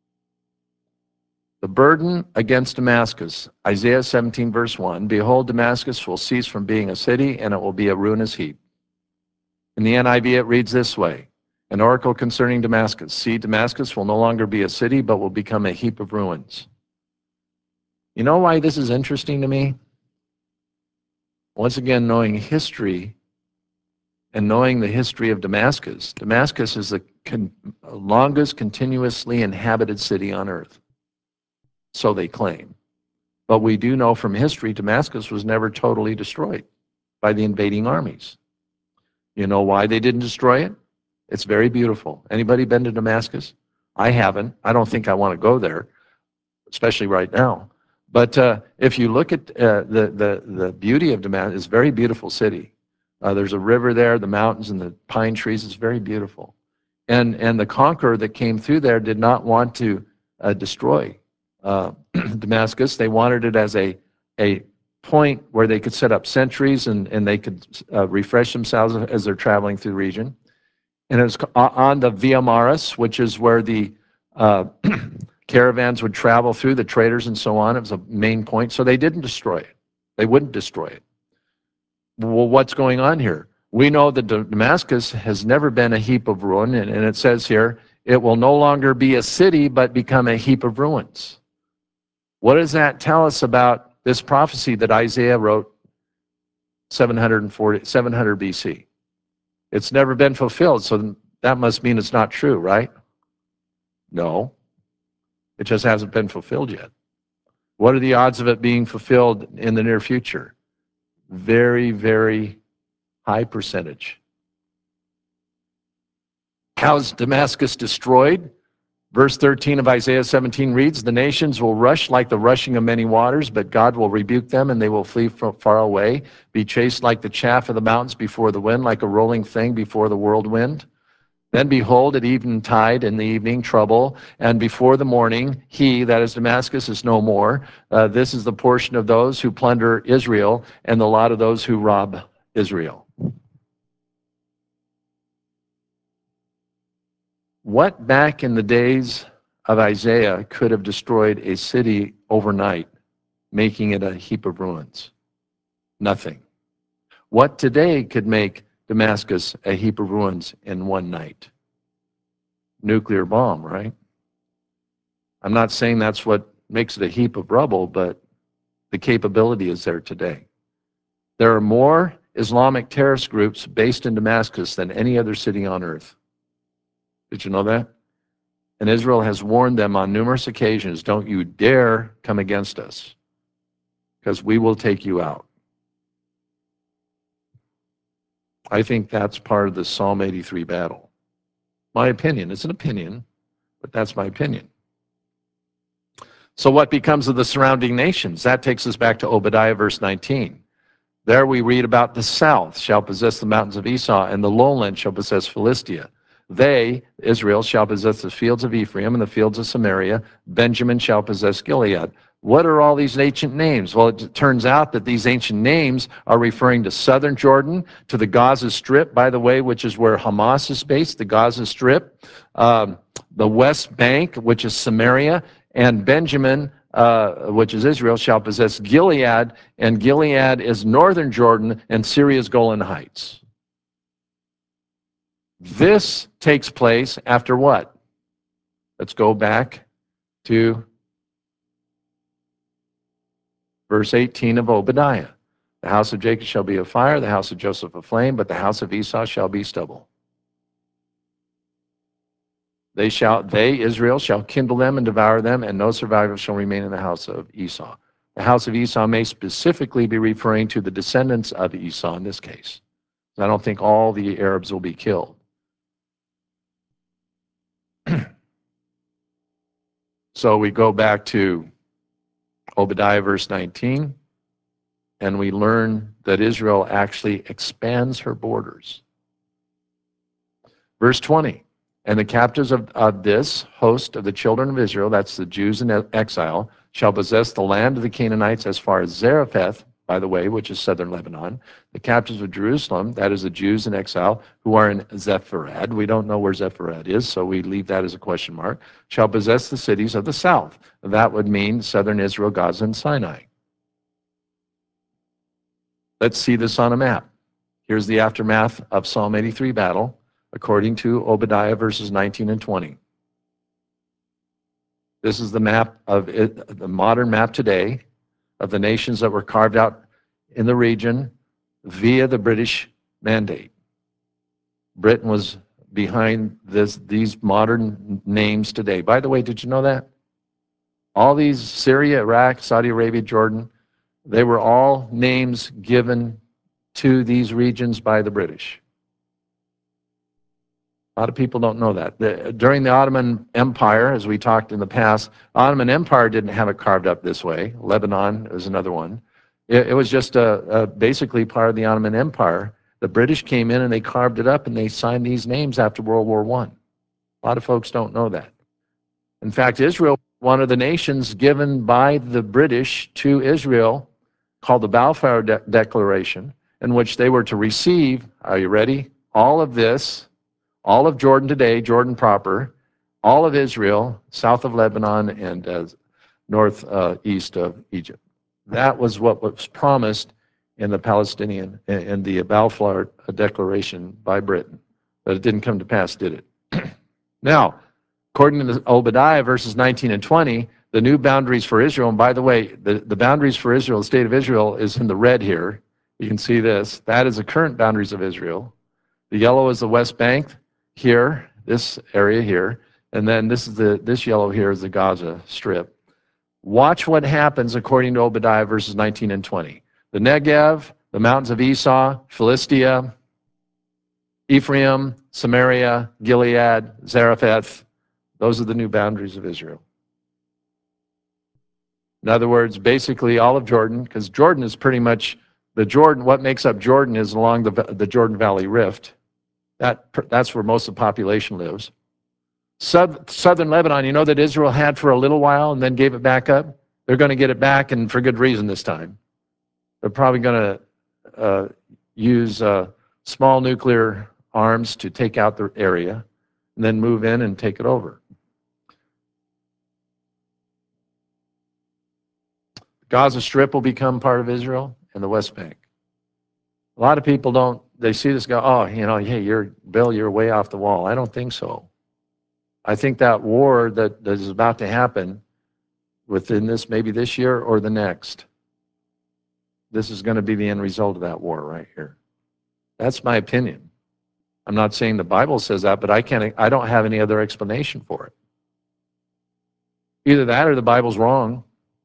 The burden against Damascus, Isaiah 17 verse 1, behold, Damascus will cease from being a city and it will be a ruinous heap. In the NIV it reads this way, An oracle concerning Damascus. See, Damascus will no longer be a city, but will become a heap of ruins. You know why this is interesting to me? Once again, knowing history and knowing the history of Damascus. Damascus is the longest continuously inhabited city on earth. So they claim. But we do know from history, Damascus was never totally destroyed by the invading armies. You know why they didn't destroy it? It's very beautiful. Anybody been to Damascus? I haven't. I don't think I want to go there, especially right now. But if you look at the beauty of Damascus, it's a very beautiful city. There's a river there, the mountains and the pine trees. It's very beautiful. And the conqueror that came through there did not want to destroy Damascus. They wanted it as a point where they could set up sentries and they could refresh themselves as they're traveling through the region. And it was on the Via Maris, which is where the caravans would travel through, the traders and so on. It was a main point. So they didn't destroy it. They wouldn't destroy it. Well, what's going on here? We know that Damascus has never been a heap of ruin, and it says here, it will no longer be a city, but become a heap of ruins. What does that tell us about this prophecy that Isaiah wrote 700 BC? It's never been fulfilled, so that must mean it's not true, right? No. It just hasn't been fulfilled yet. What are the odds of it being fulfilled in the near future? Very, very high percentage. How's Damascus destroyed? Verse 13 of Isaiah 17 reads, the nations will rush like the rushing of many waters, but God will rebuke them and they will flee from far away, be chased like the chaff of the mountains before the wind, like a rolling thing before the whirlwind. Then behold, at eventide in the evening, trouble, and before the morning, he, that is Damascus, is no more. This is the portion of those who plunder Israel and the lot of those who rob Israel. What back in the days of Isaiah could have destroyed a city overnight, making it a heap of ruins? Nothing. What today could make Damascus a heap of ruins in one night? Nuclear bomb, right? I'm not saying that's what makes it a heap of rubble, but the capability is there today. There are more Islamic terrorist groups based in Damascus than any other city on earth. Did you know that? And Israel has warned them on numerous occasions, don't you dare come against us, because we will take you out. I think that's part of the Psalm 83 battle. My opinion, it's an opinion, but that's my opinion. So what becomes of the surrounding nations? That takes us back to Obadiah verse 19. There we read about the south shall possess the mountains of Esau, and the lowland shall possess Philistia. They, Israel, shall possess the fields of Ephraim and the fields of Samaria. Benjamin shall possess Gilead. What are all these ancient names? Well, it turns out that these ancient names are referring to southern Jordan, to the Gaza Strip, by the way, which is where Hamas is based, the Gaza Strip, the West Bank, which is Samaria, and Benjamin, which is Israel, shall possess Gilead, and Gilead is northern Jordan and Syria's Golan Heights. This takes place after what? Let's go back to verse 18 of Obadiah. The house of Jacob shall be a fire, the house of Joseph a flame, but the house of Esau shall be stubble. They, Israel, shall kindle them and devour them, and no survivor shall remain in the house of Esau. The house of Esau may specifically be referring to the descendants of Esau in this case. I don't think all the Arabs will be killed. So we go back to Obadiah verse 19, and we learn that Israel actually expands her borders. Verse 20, and the captives of this host of the children of Israel, that's the Jews in exile, shall possess the land of the Canaanites as far as Zarephath, by the way, which is southern Lebanon. The captives of Jerusalem, that is the Jews in exile, who are in Sepharad. We don't know where Sepharad is, so we leave that as a question mark. Shall possess the cities of the south. That would mean southern Israel, Gaza, and Sinai. Let's see this on a map. Here's the aftermath of Psalm 83 battle. according to Obadiah verses 19 and 20. This is the map of it, the modern map today of the nations that were carved out in the region via the British mandate. Britain was behind these modern names today. By the way, did you know that? All these, Syria, Iraq, Saudi Arabia, Jordan, they were all names given to these regions by the British. A lot of people don't know that. During the Ottoman Empire, as we talked in the past, Ottoman Empire didn't have it carved up this way. Lebanon is another one. It was just basically part of the Ottoman Empire. The British came in and they carved it up and they signed these names after World War I. A lot of folks don't know that. In fact, Israel, one of the nations given by the British to Israel, called the Balfour Declaration, in which they were to receive, are you ready? All of this, all of Jordan today, Jordan proper, all of Israel, south of Lebanon and northeast of Egypt. That was what was promised in the Palestinian, in the Balfour Declaration by Britain. But it didn't come to pass, did it? Now, according to Obadiah verses 19 and 20, the new boundaries for Israel, and by the way, the boundaries for Israel, the state of Israel, is in the red here. You can see this. That is the current boundaries of Israel. The yellow is the West Bank here, this area here, and then this yellow here is the Gaza Strip. Watch what happens according to Obadiah verses 19 and 20. The Negev, the mountains of Esau, Philistia, Ephraim, Samaria, Gilead, Zarephath, those are the new boundaries of Israel. In other words, basically all of Jordan, because Jordan is pretty much, what makes up Jordan is along the Jordan Valley Rift. That's where most of the population lives. Southern Lebanon, you know that Israel had for a little while and then gave it back up? They're going to get it back, and for good reason this time. They're probably going to use small nuclear arms to take out the area and then move in and take it over. Gaza Strip will become part of Israel and the West Bank. A lot of people they see this go, oh, hey, Bill, you're way off the wall. I don't think so. I think that war that is about to happen within maybe this year or the next, this is going to be the end result of that war right here. That's my opinion. I'm not saying the Bible says that, but I don't have any other explanation for it. Either that or the Bible's wrong.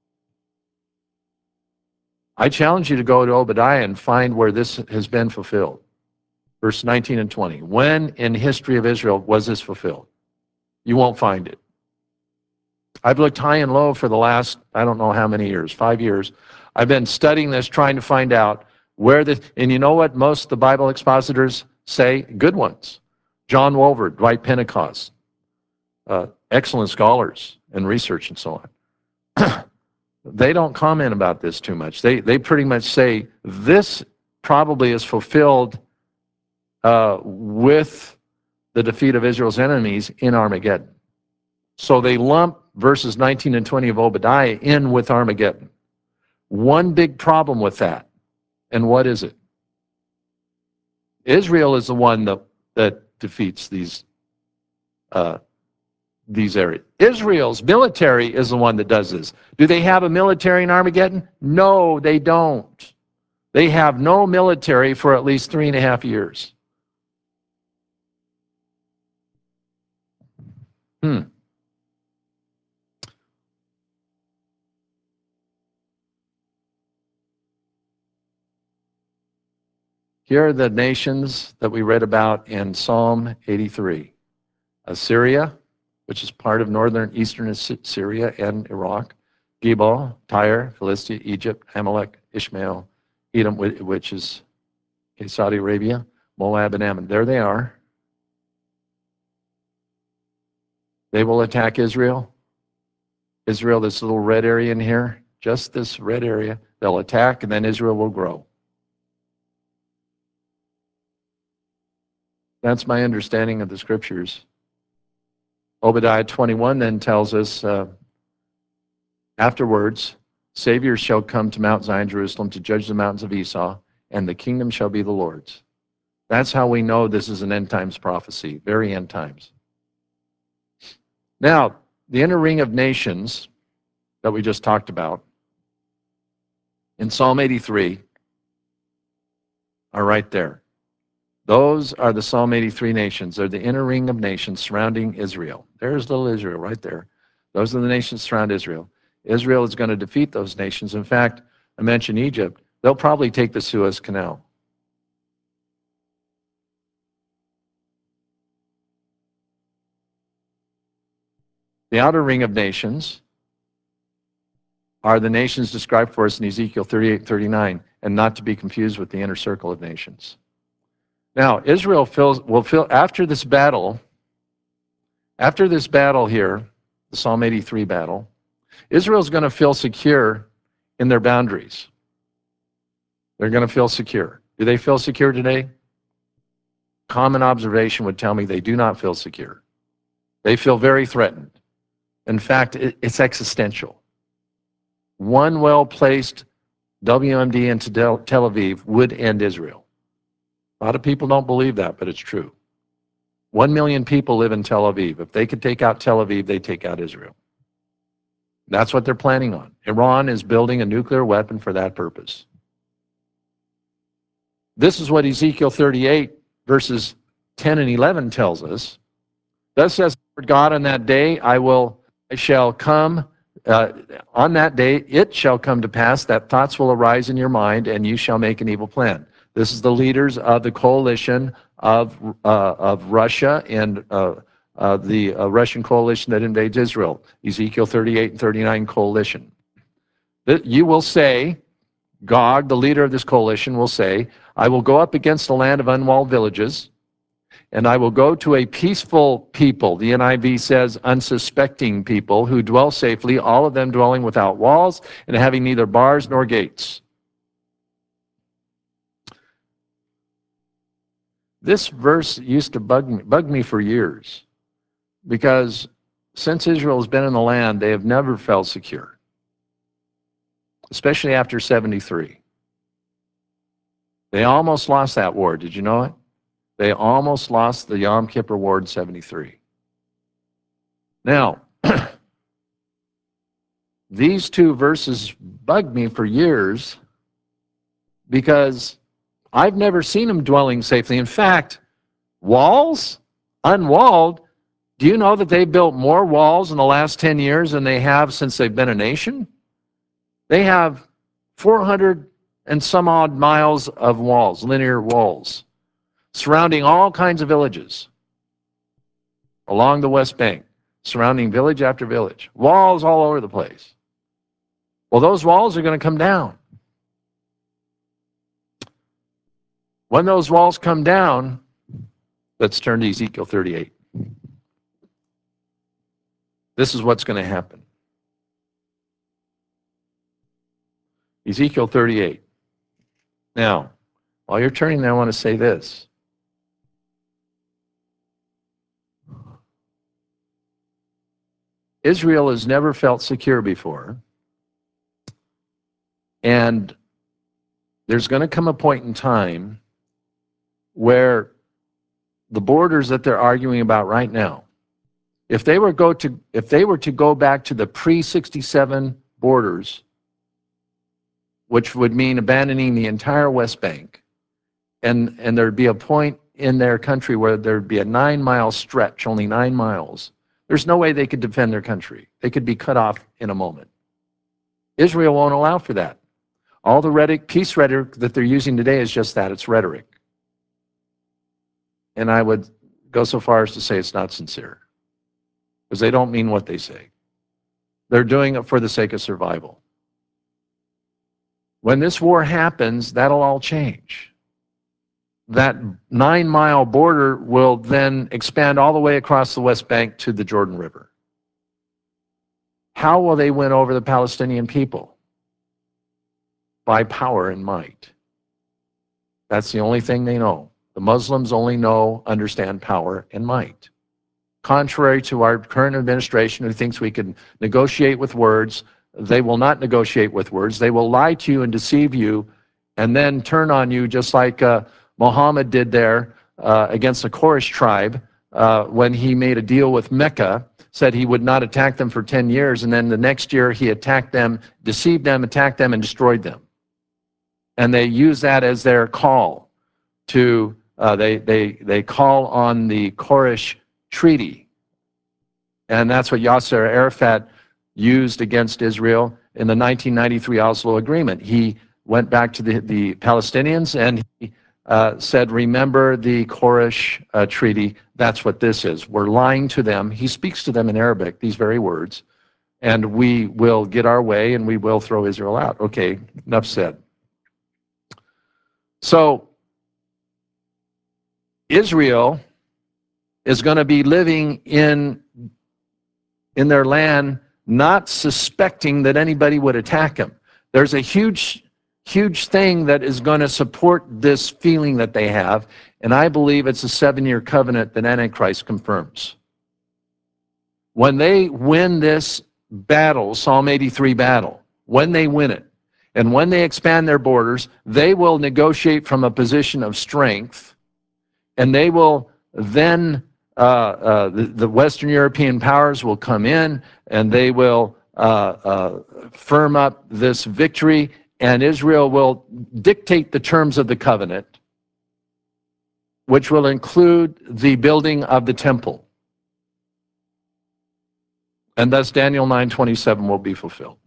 I challenge you to go to Obadiah and find where this has been fulfilled. Verse 19 and 20. When in history of Israel was this fulfilled? You won't find it. I've looked high and low for the last, I don't know how many years, 5 years. I've been studying this, trying to find out where and you know what most of the Bible expositors say? Good ones. John Wolver, Dwight Pentecost, excellent scholars and research and so on. They don't comment about this too much. They pretty much say this probably is fulfilled with the defeat of Israel's enemies in Armageddon. So they lump verses 19 and 20 of Obadiah in with Armageddon. One big problem with that, and what is it? Israel is the one that defeats these areas. Israel's military is the one that does this. Do they have a military in Armageddon? No, they don't. They have no military for at least 3.5 years. Here are the nations that we read about in Psalm 83. Assyria, which is part of northern eastern Syria and Iraq. Gebal, Tyre, Philistia, Egypt, Amalek, Ishmael, Edom, which is Saudi Arabia, Moab, and Ammon. There they are. They will attack Israel. Israel, this little red area in here, just this red area, they'll attack, and then Israel will grow. That's my understanding of the scriptures. Obadiah 21 then tells us, afterwards, Saviors shall come to Mount Zion, Jerusalem, to judge the mountains of Esau, and the kingdom shall be the Lord's. That's how we know this is an end times prophecy, very end times. Now, the inner ring of nations that we just talked about in Psalm 83 are right there. Those are the Psalm 83 nations. They're the inner ring of nations surrounding Israel. There's little Israel right there. Those are the nations surround Israel. Israel is going to defeat those nations. In fact, I mentioned Egypt. They'll probably take the Suez Canal. The outer ring of nations are the nations described for us in Ezekiel 38 and 39, and not to be confused with the inner circle of nations. Now, Israel will feel after this battle here, the Psalm 83 battle, Israel's going to feel secure in their boundaries. They're going to feel secure. Do they feel secure today? Common observation would tell me they do not feel secure. They feel very threatened. In fact, it's existential. One well-placed WMD into Tel Aviv would end Israel. A lot of people don't believe that, but it's true. 1 million people live in Tel Aviv. If they could take out Tel Aviv, they take out Israel. That's what they're planning on. Iran is building a nuclear weapon for that purpose. This is what Ezekiel 38, verses 10 and 11 tells us. Thus says the Lord God, on that day I shall come, on that day it shall come to pass that thoughts will arise in your mind, and you shall make an evil plan. This is the leaders of the coalition of Russia and the Russian coalition that invades Israel, Ezekiel 38 and 39 coalition. You will say, Gog, the leader of this coalition, will say, I will go up against the land of unwalled villages, and I will go to a peaceful people. The NIV says unsuspecting people who dwell safely, all of them dwelling without walls and having neither bars nor gates. This verse used to bug me for years, because since Israel has been in the land, they have never felt secure, especially after 73. They almost lost that war. Did you know it? They almost lost the Yom Kippur War in 73. Now, these two verses bugged me for years because I've never seen them dwelling safely. In fact, walls, unwalled, do you know that they built more walls in the last 10 years than they have since they've been a nation? They have 400 and some odd miles of walls, linear walls, surrounding all kinds of villages along the West Bank, surrounding village after village, walls all over the place. Well, those walls are going to come down. When those walls come down, let's turn to Ezekiel 38. This is what's going to happen. Ezekiel 38. Now, while you're turning there, I want to say this. Israel has never felt secure before. And there's going to come a point in time where the borders that they're arguing about right now, if they were to go back to the pre-67 borders, which would mean abandoning the entire West Bank, and there'd be a point in their country where there'd be a 9-mile stretch, only 9 miles, there's no way they could defend their country. They could be cut off in a moment. Israel won't allow for that. All the peace rhetoric that they're using today is just that, it's rhetoric. And I would go so far as to say it's not sincere, because they don't mean what they say. They're doing it for the sake of survival. When this war happens, that'll all change. That 9-mile border will then expand all the way across the West Bank to the Jordan River. How will they win over the Palestinian people? By power and might. That's the only thing they know. The Muslims only understand power and might. Contrary to our current administration, who thinks we can negotiate with words, they will not negotiate with words. They will lie to you and deceive you and then turn on you just like Muhammad did there against the Quraysh tribe when he made a deal with Mecca, said he would not attack them for 10 years, and then the next year he attacked them, deceived them, attacked them, and destroyed them. And they use that as their call to, they call on the Quraysh treaty. And that's what Yasser Arafat used against Israel in the 1993 Oslo Agreement. He went back to the Palestinians and he said, remember the Quraysh treaty. That's what this is. We're lying to them. He speaks to them in Arabic, these very words, and we will get our way and we will throw Israel out. Okay, enough said. So Israel is going to be living in their land, not suspecting that anybody would attack them. There's a huge thing that is going to support this feeling that they have, and I believe it's a 7-year covenant that Antichrist confirms. When they win this battle, Psalm 83 battle, when they win it, and when they expand their borders, they will negotiate from a position of strength, and they will then, the Western European powers will come in, and they will firm up this victory, and Israel will dictate the terms of the covenant, which will include the building of the temple. And thus Daniel 9:27 will be fulfilled.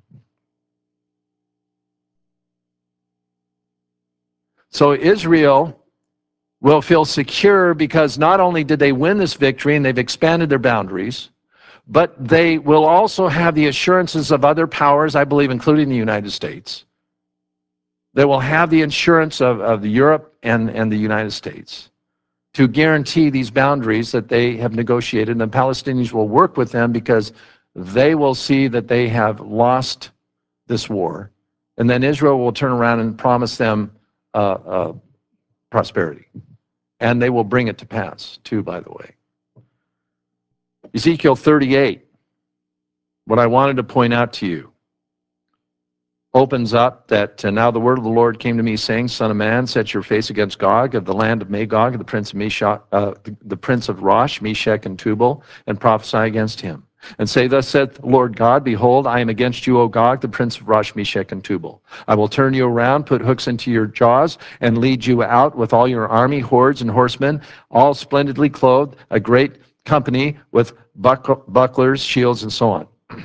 So Israel will feel secure because not only did they win this victory and they've expanded their boundaries, but they will also have the assurances of other powers, I believe, including the United States. They will have the assurance of Europe and the United States to guarantee these boundaries that they have negotiated, and the Palestinians will work with them because they will see that they have lost this war, and then Israel will turn around and promise them prosperity, and they will bring it to pass too, by the way. Ezekiel 38, what I wanted to point out to you, opens up that now the word of the Lord came to me, saying, Son of man, set your face against Gog of the land of Magog, the prince of the prince of Rosh, Meshech, and Tubal, and prophesy against him. And say, Thus saith the Lord God, Behold, I am against you, O Gog, the prince of Rosh, Meshech, and Tubal. I will turn you around, put hooks into your jaws, and lead you out with all your army, hordes, and horsemen, all splendidly clothed, a great company with bucklers, shields, and so on.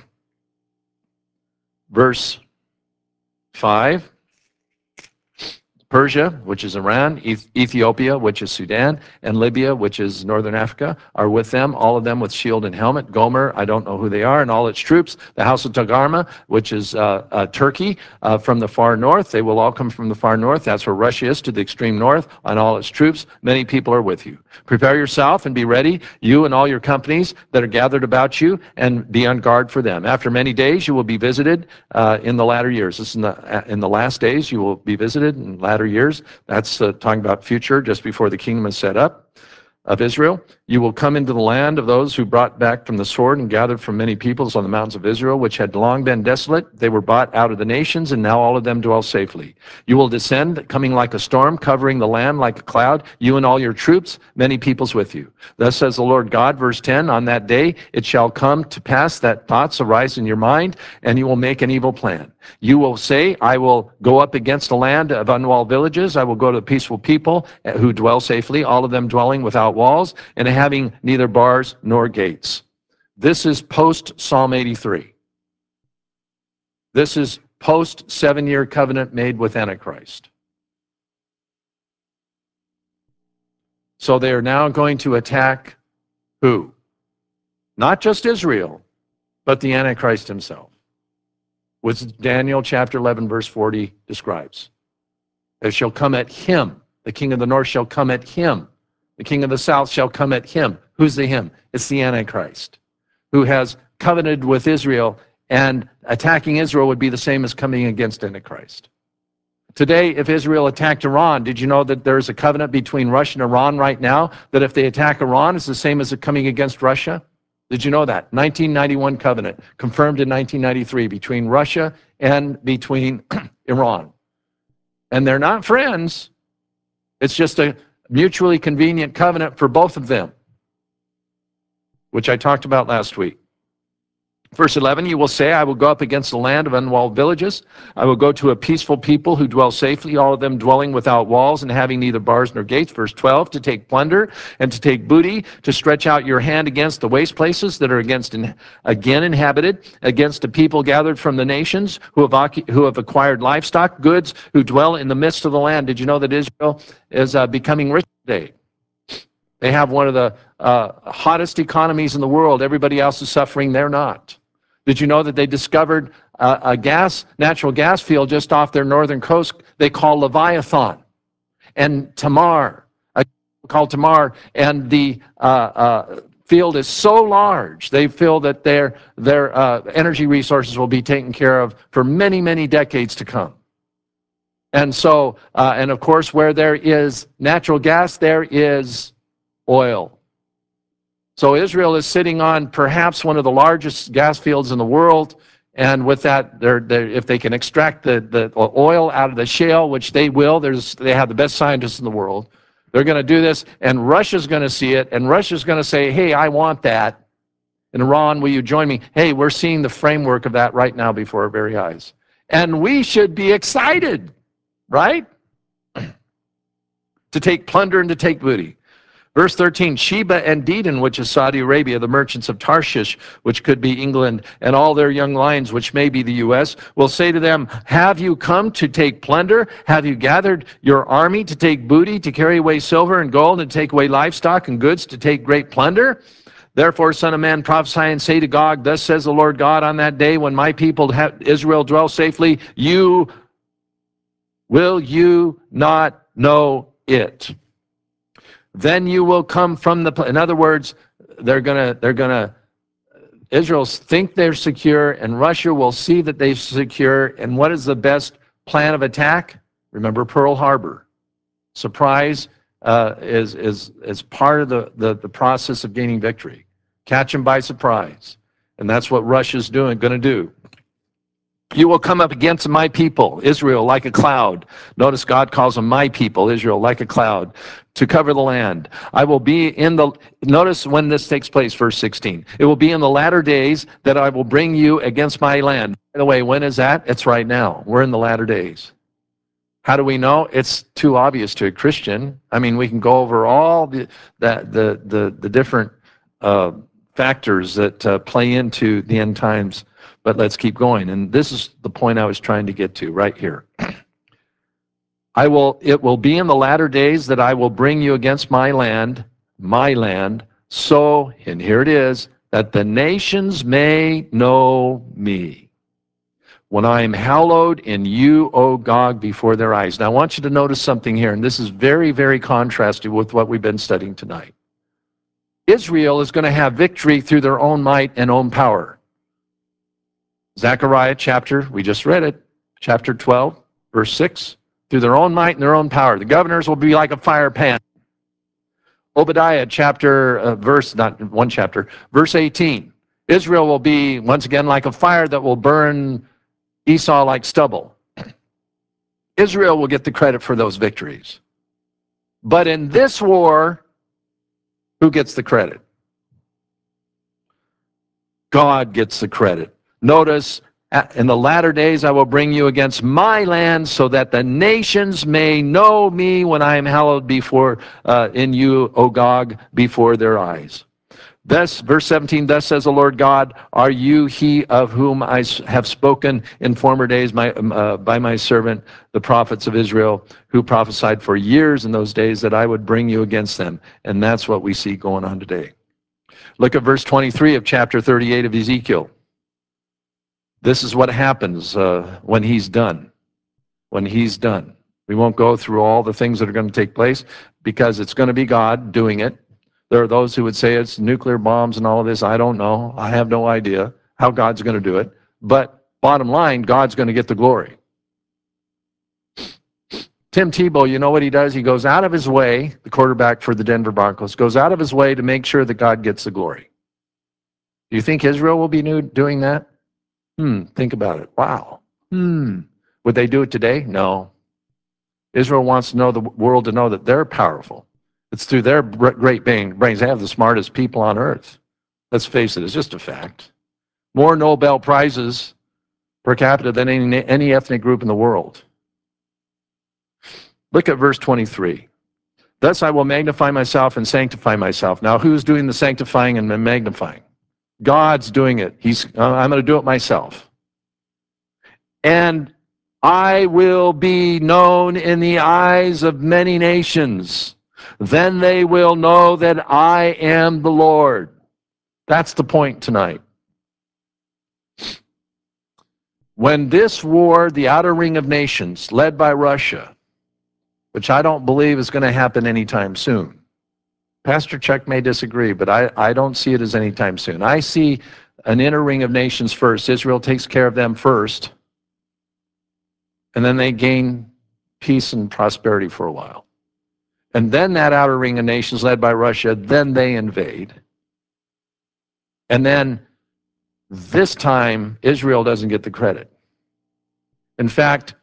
Verse 5, Persia, which is Iran, Ethiopia, which is Sudan, and Libya, which is northern Africa, are with them, all of them with shield and helmet. Gomer, I don't know who they are, and all its troops. The house of Togarmah, which is Turkey, from the far north. They will all come from the far north. That's where Russia is, to the extreme north, and all its troops. Many people are with you. Prepare yourself and be ready, you and all your companies that are gathered about you, and be on guard for them. After many days you will be visited in the latter years. This is in the last days you will be visited in latter years. That's talking about future, just before the kingdom is set up of Israel. You will come into the land of those who brought back from the sword and gathered from many peoples on the mountains of Israel, which had long been desolate. They were bought out of the nations, and now all of them dwell safely. You will descend, coming like a storm, covering the land like a cloud, you and all your troops, many peoples with you. Thus says the Lord God, verse 10, On that day it shall come to pass that thoughts arise in your mind, and you will make an evil plan. You will say, I will go up against a land of unwalled villages. I will go to the peaceful people who dwell safely, all of them dwelling without walls and having neither bars nor gates. This is post Psalm 83. This is post 7-year covenant made with Antichrist. So they are now going to attack who? Not just Israel, but the Antichrist himself, which Daniel chapter 11 verse 40 describes. They shall come at him. The king of the north shall come at him. The king of the south shall come at him. Who's the him? It's the Antichrist, who has covenanted with Israel, and attacking Israel would be the same as coming against Antichrist. Today, if Israel attacked Iran, did you know that there's a covenant between Russia and Iran right now, that if they attack Iran, it's the same as it coming against Russia? Did you know that? 1991 covenant, confirmed in 1993, between Russia and between Iran. And they're not friends. It's just a mutually convenient covenant for both of them, which I talked about last week. Verse 11, you will say, I will go up against the land of unwalled villages. I will go to a peaceful people who dwell safely, all of them dwelling without walls and having neither bars nor gates. Verse 12, to take plunder and to take booty, to stretch out your hand against the waste places that are again inhabited, against a people gathered from the nations who have acquired livestock, goods, who dwell in the midst of the land. Did you know that Israel is becoming rich today? They have one of the hottest economies in the world. Everybody else is suffering. They're not. Did you know that they discovered a natural gas field just off their northern coast they call Leviathan and Tamar, called Tamar, and the field is so large, they feel that their energy resources will be taken care of for many, many decades to come. And so, and of course, where there is natural gas, there is oil. So Israel is sitting on perhaps one of the largest gas fields in the world, and with that, if they can extract the oil out of the shale, which they will, they have the best scientists in the world, they're going to do this, and Russia's going to see it, and Russia's going to say, hey, I want that. And Iran, will you join me? Hey, we're seeing the framework of that right now before our very eyes. And we should be excited, right? To take plunder and to take booty. Verse 13, Sheba and Dedan, which is Saudi Arabia, the merchants of Tarshish, which could be England, and all their young lions, which may be the U.S., will say to them, have you come to take plunder? Have you gathered your army to take booty, to carry away silver and gold, and take away livestock and goods, to take great plunder? Therefore, son of man, prophesy and say to Gog, thus says the Lord God, on that day when my people Israel dwell safely, will you not know it? Then you will come from in other words, Israel think they're secure, and Russia will see that they're secure. And what is the best plan of attack? Remember Pearl Harbor. Surprise is part of the process of gaining victory. Catch them by surprise. And that's what Russia's going to do. You will come up against my people, Israel, like a cloud. Notice God calls them my people, Israel, like a cloud, to cover the land. I will be notice when this takes place, verse 16. It will be in the latter days that I will bring you against my land. By the way, when is that? It's right now. We're in the latter days. How do we know? It's too obvious to a Christian. I mean, we can go over all the different factors that play into the end times. But let's keep going. And this is the point I was trying to get to right here. It will be in the latter days that I will bring you against my land, so, and here it is, that the nations may know me, when I am hallowed in you, O Gog, before their eyes. Now I want you to notice something here, and this is very, very contrasted with what we've been studying tonight. Israel is going to have victory through their own might and own power. Zechariah we just read it, chapter 12, verse 6. Through their own might and their own power. The governors will be like a fire pan. Obadiah verse 18. Israel will be, once again, like a fire that will burn Esau like stubble. Israel will get the credit for those victories. But in this war, who gets the credit? God gets the credit. Notice, in the latter days I will bring you against my land, so that the nations may know me when I am hallowed in you, O Gog, before their eyes. Thus, verse 17, thus says the Lord God, are you he of whom I have spoken in former days by my servant, the prophets of Israel, who prophesied for years in those days that I would bring you against them? And that's what we see going on today. Look at verse 23 of chapter 38 of Ezekiel. This is what happens when he's done. When he's done. We won't go through all the things that are going to take place because it's going to be God doing it. There are those who would say it's nuclear bombs and all of this. I don't know. I have no idea how God's going to do it. But bottom line, God's going to get the glory. Tim Tebow, you know what he does? He goes out of his way, the quarterback for the Denver Broncos, goes out of his way to make sure that God gets the glory. Do you think Israel will be doing that? Think about it. Wow. Would they do it today? No. Israel wants to know the world to know that they're powerful. It's through their great brains. They have the smartest people on earth. Let's face it, it's just a fact. More Nobel Prizes per capita than any ethnic group in the world. Look at verse 23. Thus I will magnify myself and sanctify myself. Now, who's doing the sanctifying and the magnifying? God's doing it. I'm going to do it myself. And I will be known in the eyes of many nations. Then they will know that I am the Lord. That's the point tonight. When this war, the outer ring of nations, led by Russia, which I don't believe is going to happen anytime soon. Pastor Chuck may disagree, but I don't see it as anytime soon. I see an inner ring of nations first. Israel takes care of them first, and then they gain peace and prosperity for a while. And then that outer ring of nations led by Russia, then they invade. And then this time, Israel doesn't get the credit. In fact,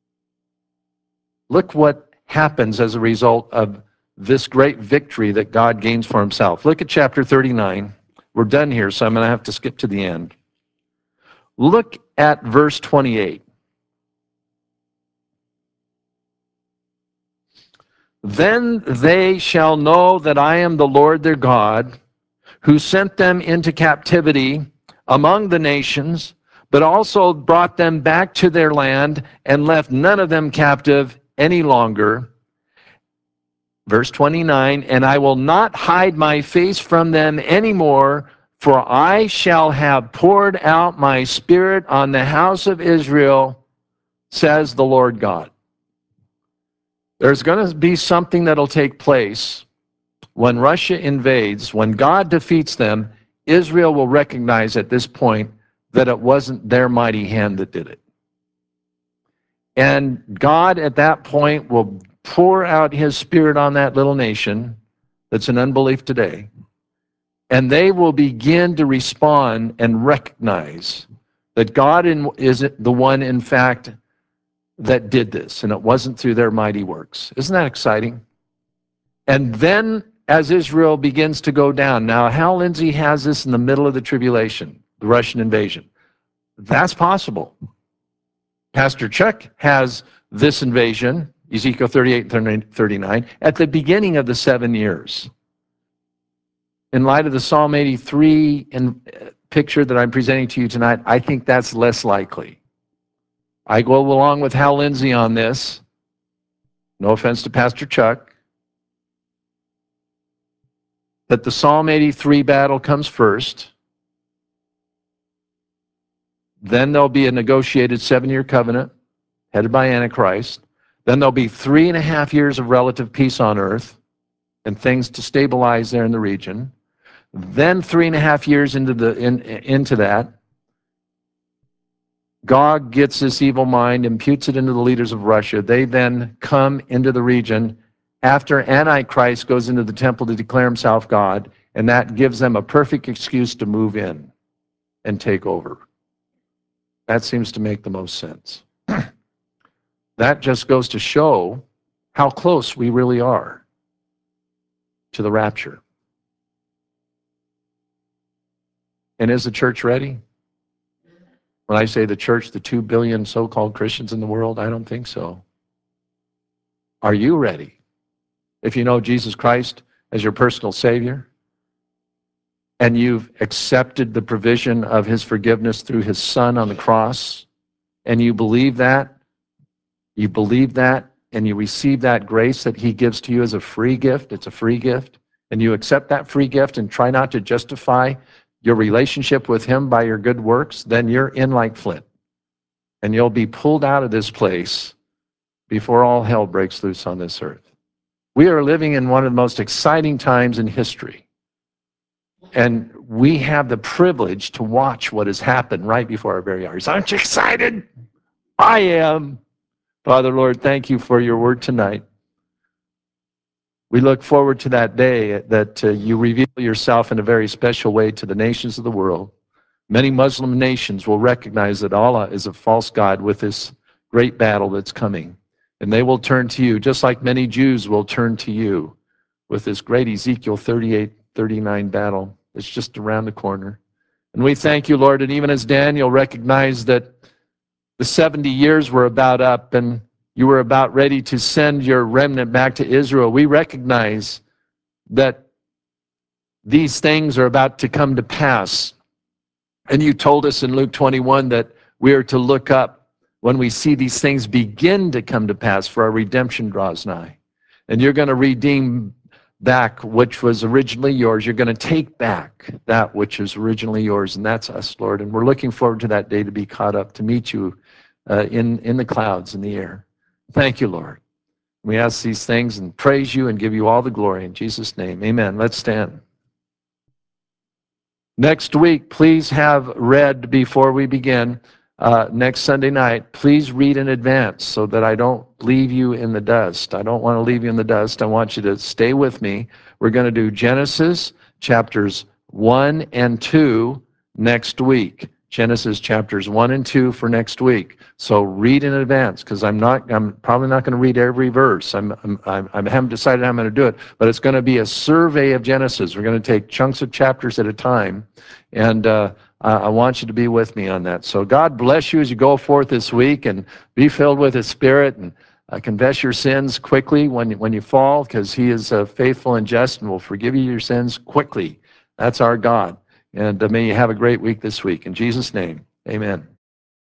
look what happens as a result of this great victory that God gains for himself. Look at chapter 39. We're done here, so I'm going to have to skip to the end. Look at verse 28. Then they shall know that I am the Lord their God, who sent them into captivity among the nations, but also brought them back to their land and left none of them captive any longer. Verse 29, and I will not hide my face from them anymore, for I shall have poured out my spirit on the house of Israel, says the Lord God. There's going to be something that'll take place when Russia invades, when God defeats them. Israel will recognize at this point that it wasn't their mighty hand that did it. And God at that point will pour out his spirit on that little nation that's in unbelief today. And they will begin to respond and recognize that God is the one, in fact, that did this, and it wasn't through their mighty works. Isn't that exciting? And then as Israel begins to go down, now Hal Lindsey has this in the middle of the tribulation, the Russian invasion. That's possible. Pastor Chuck has this invasion, Ezekiel 38 and 39, at the beginning of the 7 years. In light of the Psalm 83 picture that I'm presenting to you tonight, I think that's less likely. I go along with Hal Lindsey on this. No offense to Pastor Chuck. That the Psalm 83 battle comes first. Then there'll be a negotiated 7-year covenant headed by Antichrist. Then there'll be 3.5 years of relative peace on earth and things to stabilize there in the region. Then 3.5 years into that, God gets this evil mind, imputes it into the leaders of Russia. They then come into the region after Antichrist goes into the temple to declare himself God, and that gives them a perfect excuse to move in and take over. That seems to make the most sense. That just goes to show how close we really are to the rapture. And is the church ready? When I say the church, the 2 billion so-called Christians in the world, I don't think so. Are you ready? If you know Jesus Christ as your personal Savior, and you've accepted the provision of his forgiveness through his Son on the cross, and you believe that, and you receive that grace that he gives to you as a free gift, it's a free gift, and you accept that free gift and try not to justify your relationship with him by your good works, then you're in like flint. And you'll be pulled out of this place before all hell breaks loose on this earth. We are living in one of the most exciting times in history. And we have the privilege to watch what has happened right before our very eyes. Aren't you excited? I am. Father, Lord, thank you for your word tonight. We look forward to that day that you reveal yourself in a very special way to the nations of the world. Many Muslim nations will recognize that Allah is a false god with this great battle that's coming. And they will turn to you, just like many Jews will turn to you with this great Ezekiel 38-39 battle. It's just around the corner. And we thank you, Lord, and even as Daniel recognized that the 70 years were about up and you were about ready to send your remnant back to Israel, we recognize that these things are about to come to pass. And you told us in Luke 21 that we are to look up when we see these things begin to come to pass, for our redemption draws nigh. And you're going to redeem back which was originally yours. You're going to take back that which is originally yours, and that's us, Lord. And we're looking forward to that day to be caught up, to meet you in the clouds, in the air. Thank you, Lord. We ask these things and praise you and give you all the glory in Jesus' name. Amen. Let's stand. Next week, please have read before we begin. Next Sunday night, please read in advance so that I don't leave you in the dust. I don't want to leave you in the dust. I want you to stay with me. We're going to do Genesis chapters 1 and 2 next week. Genesis chapters 1 and 2 for next week. So read in advance, because I'm probably not going to read every verse. I haven't decided how I'm going to do it, but it's going to be a survey of Genesis. We're going to take chunks of chapters at a time, and I want you to be with me on that. So God bless you as you go forth this week, and be filled with His Spirit, and confess your sins quickly when you fall, because He is faithful and just and will forgive you your sins quickly. That's our God. And may you have a great week this week. In Jesus' name, amen.